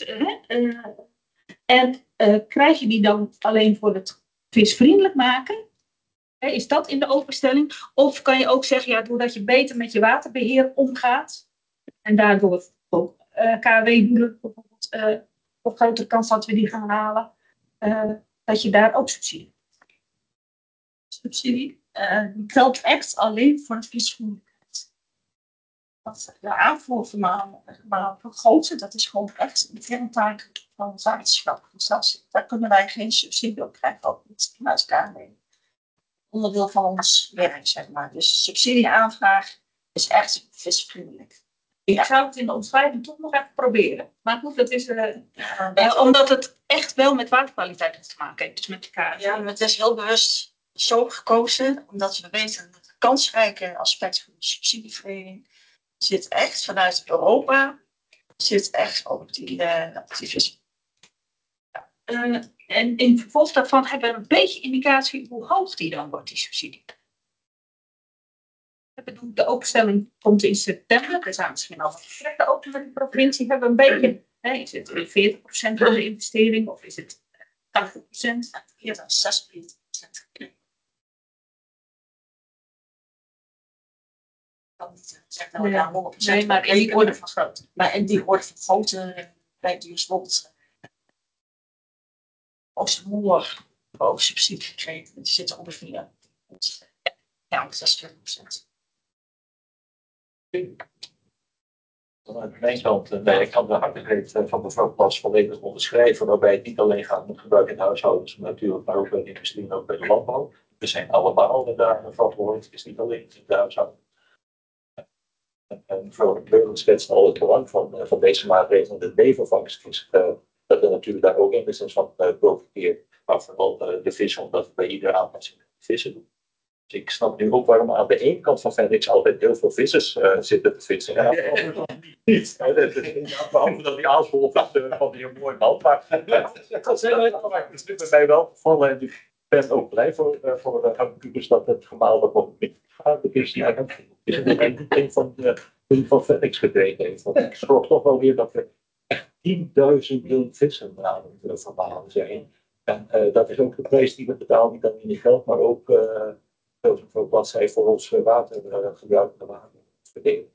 krijg je die dan alleen voor het visvriendelijk maken? Is dat in de openstelling? Of kan je ook zeggen, ja, doordat je beter met je waterbeheer omgaat en daardoor ook KW-doelen bijvoorbeeld op grotere kans dat we die gaan halen, dat je daar ook subsidie. Subsidie die geldt echt alleen voor het visvriendelijkheid. De aanvoer van vergroten, dat is gewoon echt een kerntaak van het waterschap. Dus daar kunnen wij geen subsidie op krijgen, ook niet vanuit KW. Onderdeel van ons werk, zeg maar. Dus subsidieaanvraag is echt visvriendelijk. Ik zou het in de omschrijving toch nog even proberen. Maar goed, dat is... omdat het echt wel met waterkwaliteit heeft te maken heeft. Dus met elkaar. Ja, maar het is heel bewust zo gekozen. Omdat we weten dat het kansrijke aspect van de subsidieverlening zit echt vanuit Europa. Zit echt op die vis. En in vervolg daarvan hebben we een beetje indicatie hoe hoog die dan wordt, die subsidie. De openstelling komt in september. Er zijn misschien al wat gesprekken open met de provincie. Hebben we een beetje, is het 40% van de investering of is het 80%? Hier dan 46%. Kan niet zeggen dat we 100%. Nee, maar in die orde van grootte. Maar in die orde van grootte bij die bijvoorbeeld Oostermoer ook subsidie gekregen. Die zitten ongeveer op 26%. Aan mijn kant, ik kan de hartigheid van mevrouw Plas volledig onderschrijven, waarbij het niet alleen gaat om gebruik in huishoudens, natuurlijk, maar ook bij de industrie en ook bij de landbouw. We zijn allemaal daar verantwoordelijk, het is niet alleen in de huishouden. En mevrouw Beugel schetst al het belang van deze maatregelen. De nevenvangst is dat er natuurlijk daar ook enigszins van profiteert, maar vooral de vissen, omdat we bij iedere aanpassing vissen doen. Dus ik snap nu ook waarom aan de ene kant van Fenix altijd heel veel vissers zitten te vissen. En aan de andere kant niet. Behalve dat die aanspoel van die een mooi man. Maar het is bij mij wel gevallen. En ik ben ook blij voor de acteurs dat het gemaal wat nog meer gaat. Is een van Fenix gekregen heeft. Want ik schrok toch wel weer dat we echt 10.000 vissen aan het verbalen zijn. En dat is ook de prijs die we betalen, niet alleen in geld, maar ook wat zij voor ons watergebruik verdelen.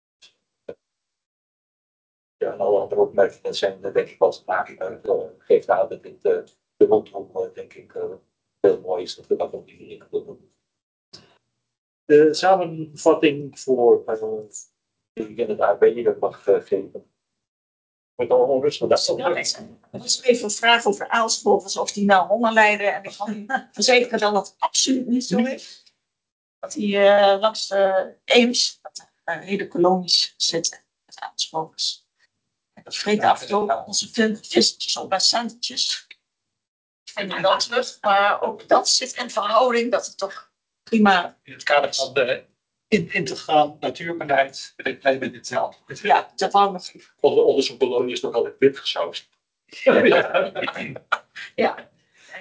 Ja, en alle andere opmerkingen zijn denk ik wat gemaakt. Geeft aan dat dit de rondom denk ik heel mooi is dat we dat op die manier kunnen doen. De samenvatting voor die ik in het AB mag geven. wordt al onrustig. Er was even een vraag over aalscholvers, of die nou honger lijden. En ik kan u verzekeren dat dat absoluut niet zo is. Dat die langs de Eems, dat er hele kolonies zitten met aalscholvers. En dat vreten af en toe wel onze visjes op bij centjes. Vinden we dan terug, maar ook dat zit in verhouding dat het toch prima. In het kader van de integraal natuurbeleid wil ik mee met dit zelf. Ja, dat wou nog even. Onze kolonie is nog altijd wit gesausd. Ja.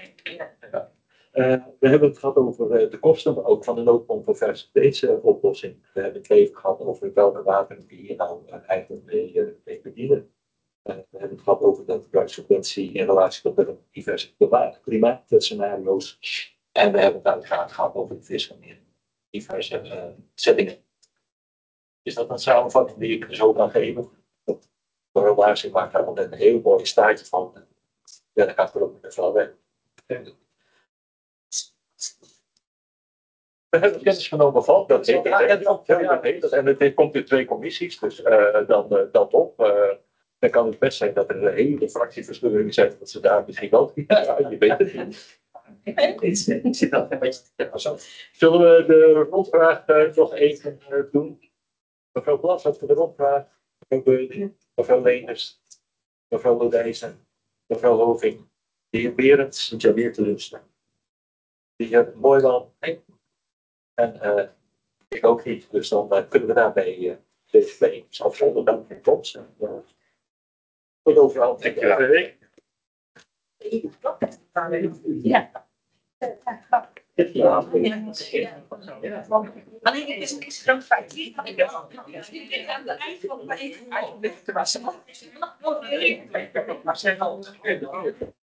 We hebben het gehad over de kosten, maar ook van de noodpomp voor fertiliteitsoplossing. We hebben het even gehad over welke wateren die hier nou eigenlijk mee bedienen. We hebben het gehad over de gebruikssubventie in relatie tot de diverse klimaatscenario's. En we hebben het uiteraard gehad over de visser in diverse settingen. Is dat een samenvatting die ik zo kan geven? De relatie maakt daar altijd een heel mooi staartje van. Ja, dat gaat ook met wel weg. We hebben kennis genomen van dat en het komt in 2 commissies, dus dan op. Dan kan het best zijn dat er hele fractieverscheuringen zijn, dat ze daar misschien ook. Ja, je weet het niet. Zullen we de rondvraag nog even doen? Mevrouw Blas had voor de rondvraag. Mevrouw Beuding, mevrouw Leenders, mevrouw Lodijzen, mevrouw Hoving, de heer Berends, die weer te lusten. De heer Mooijman. En ik ook niet, dus dan kunnen we daarmee deze bijeenkomst afronden. Dank voor de komst. Tot overal. Ja. Alleen ik is er ook 15. Aan het eind van de bijeenkomst.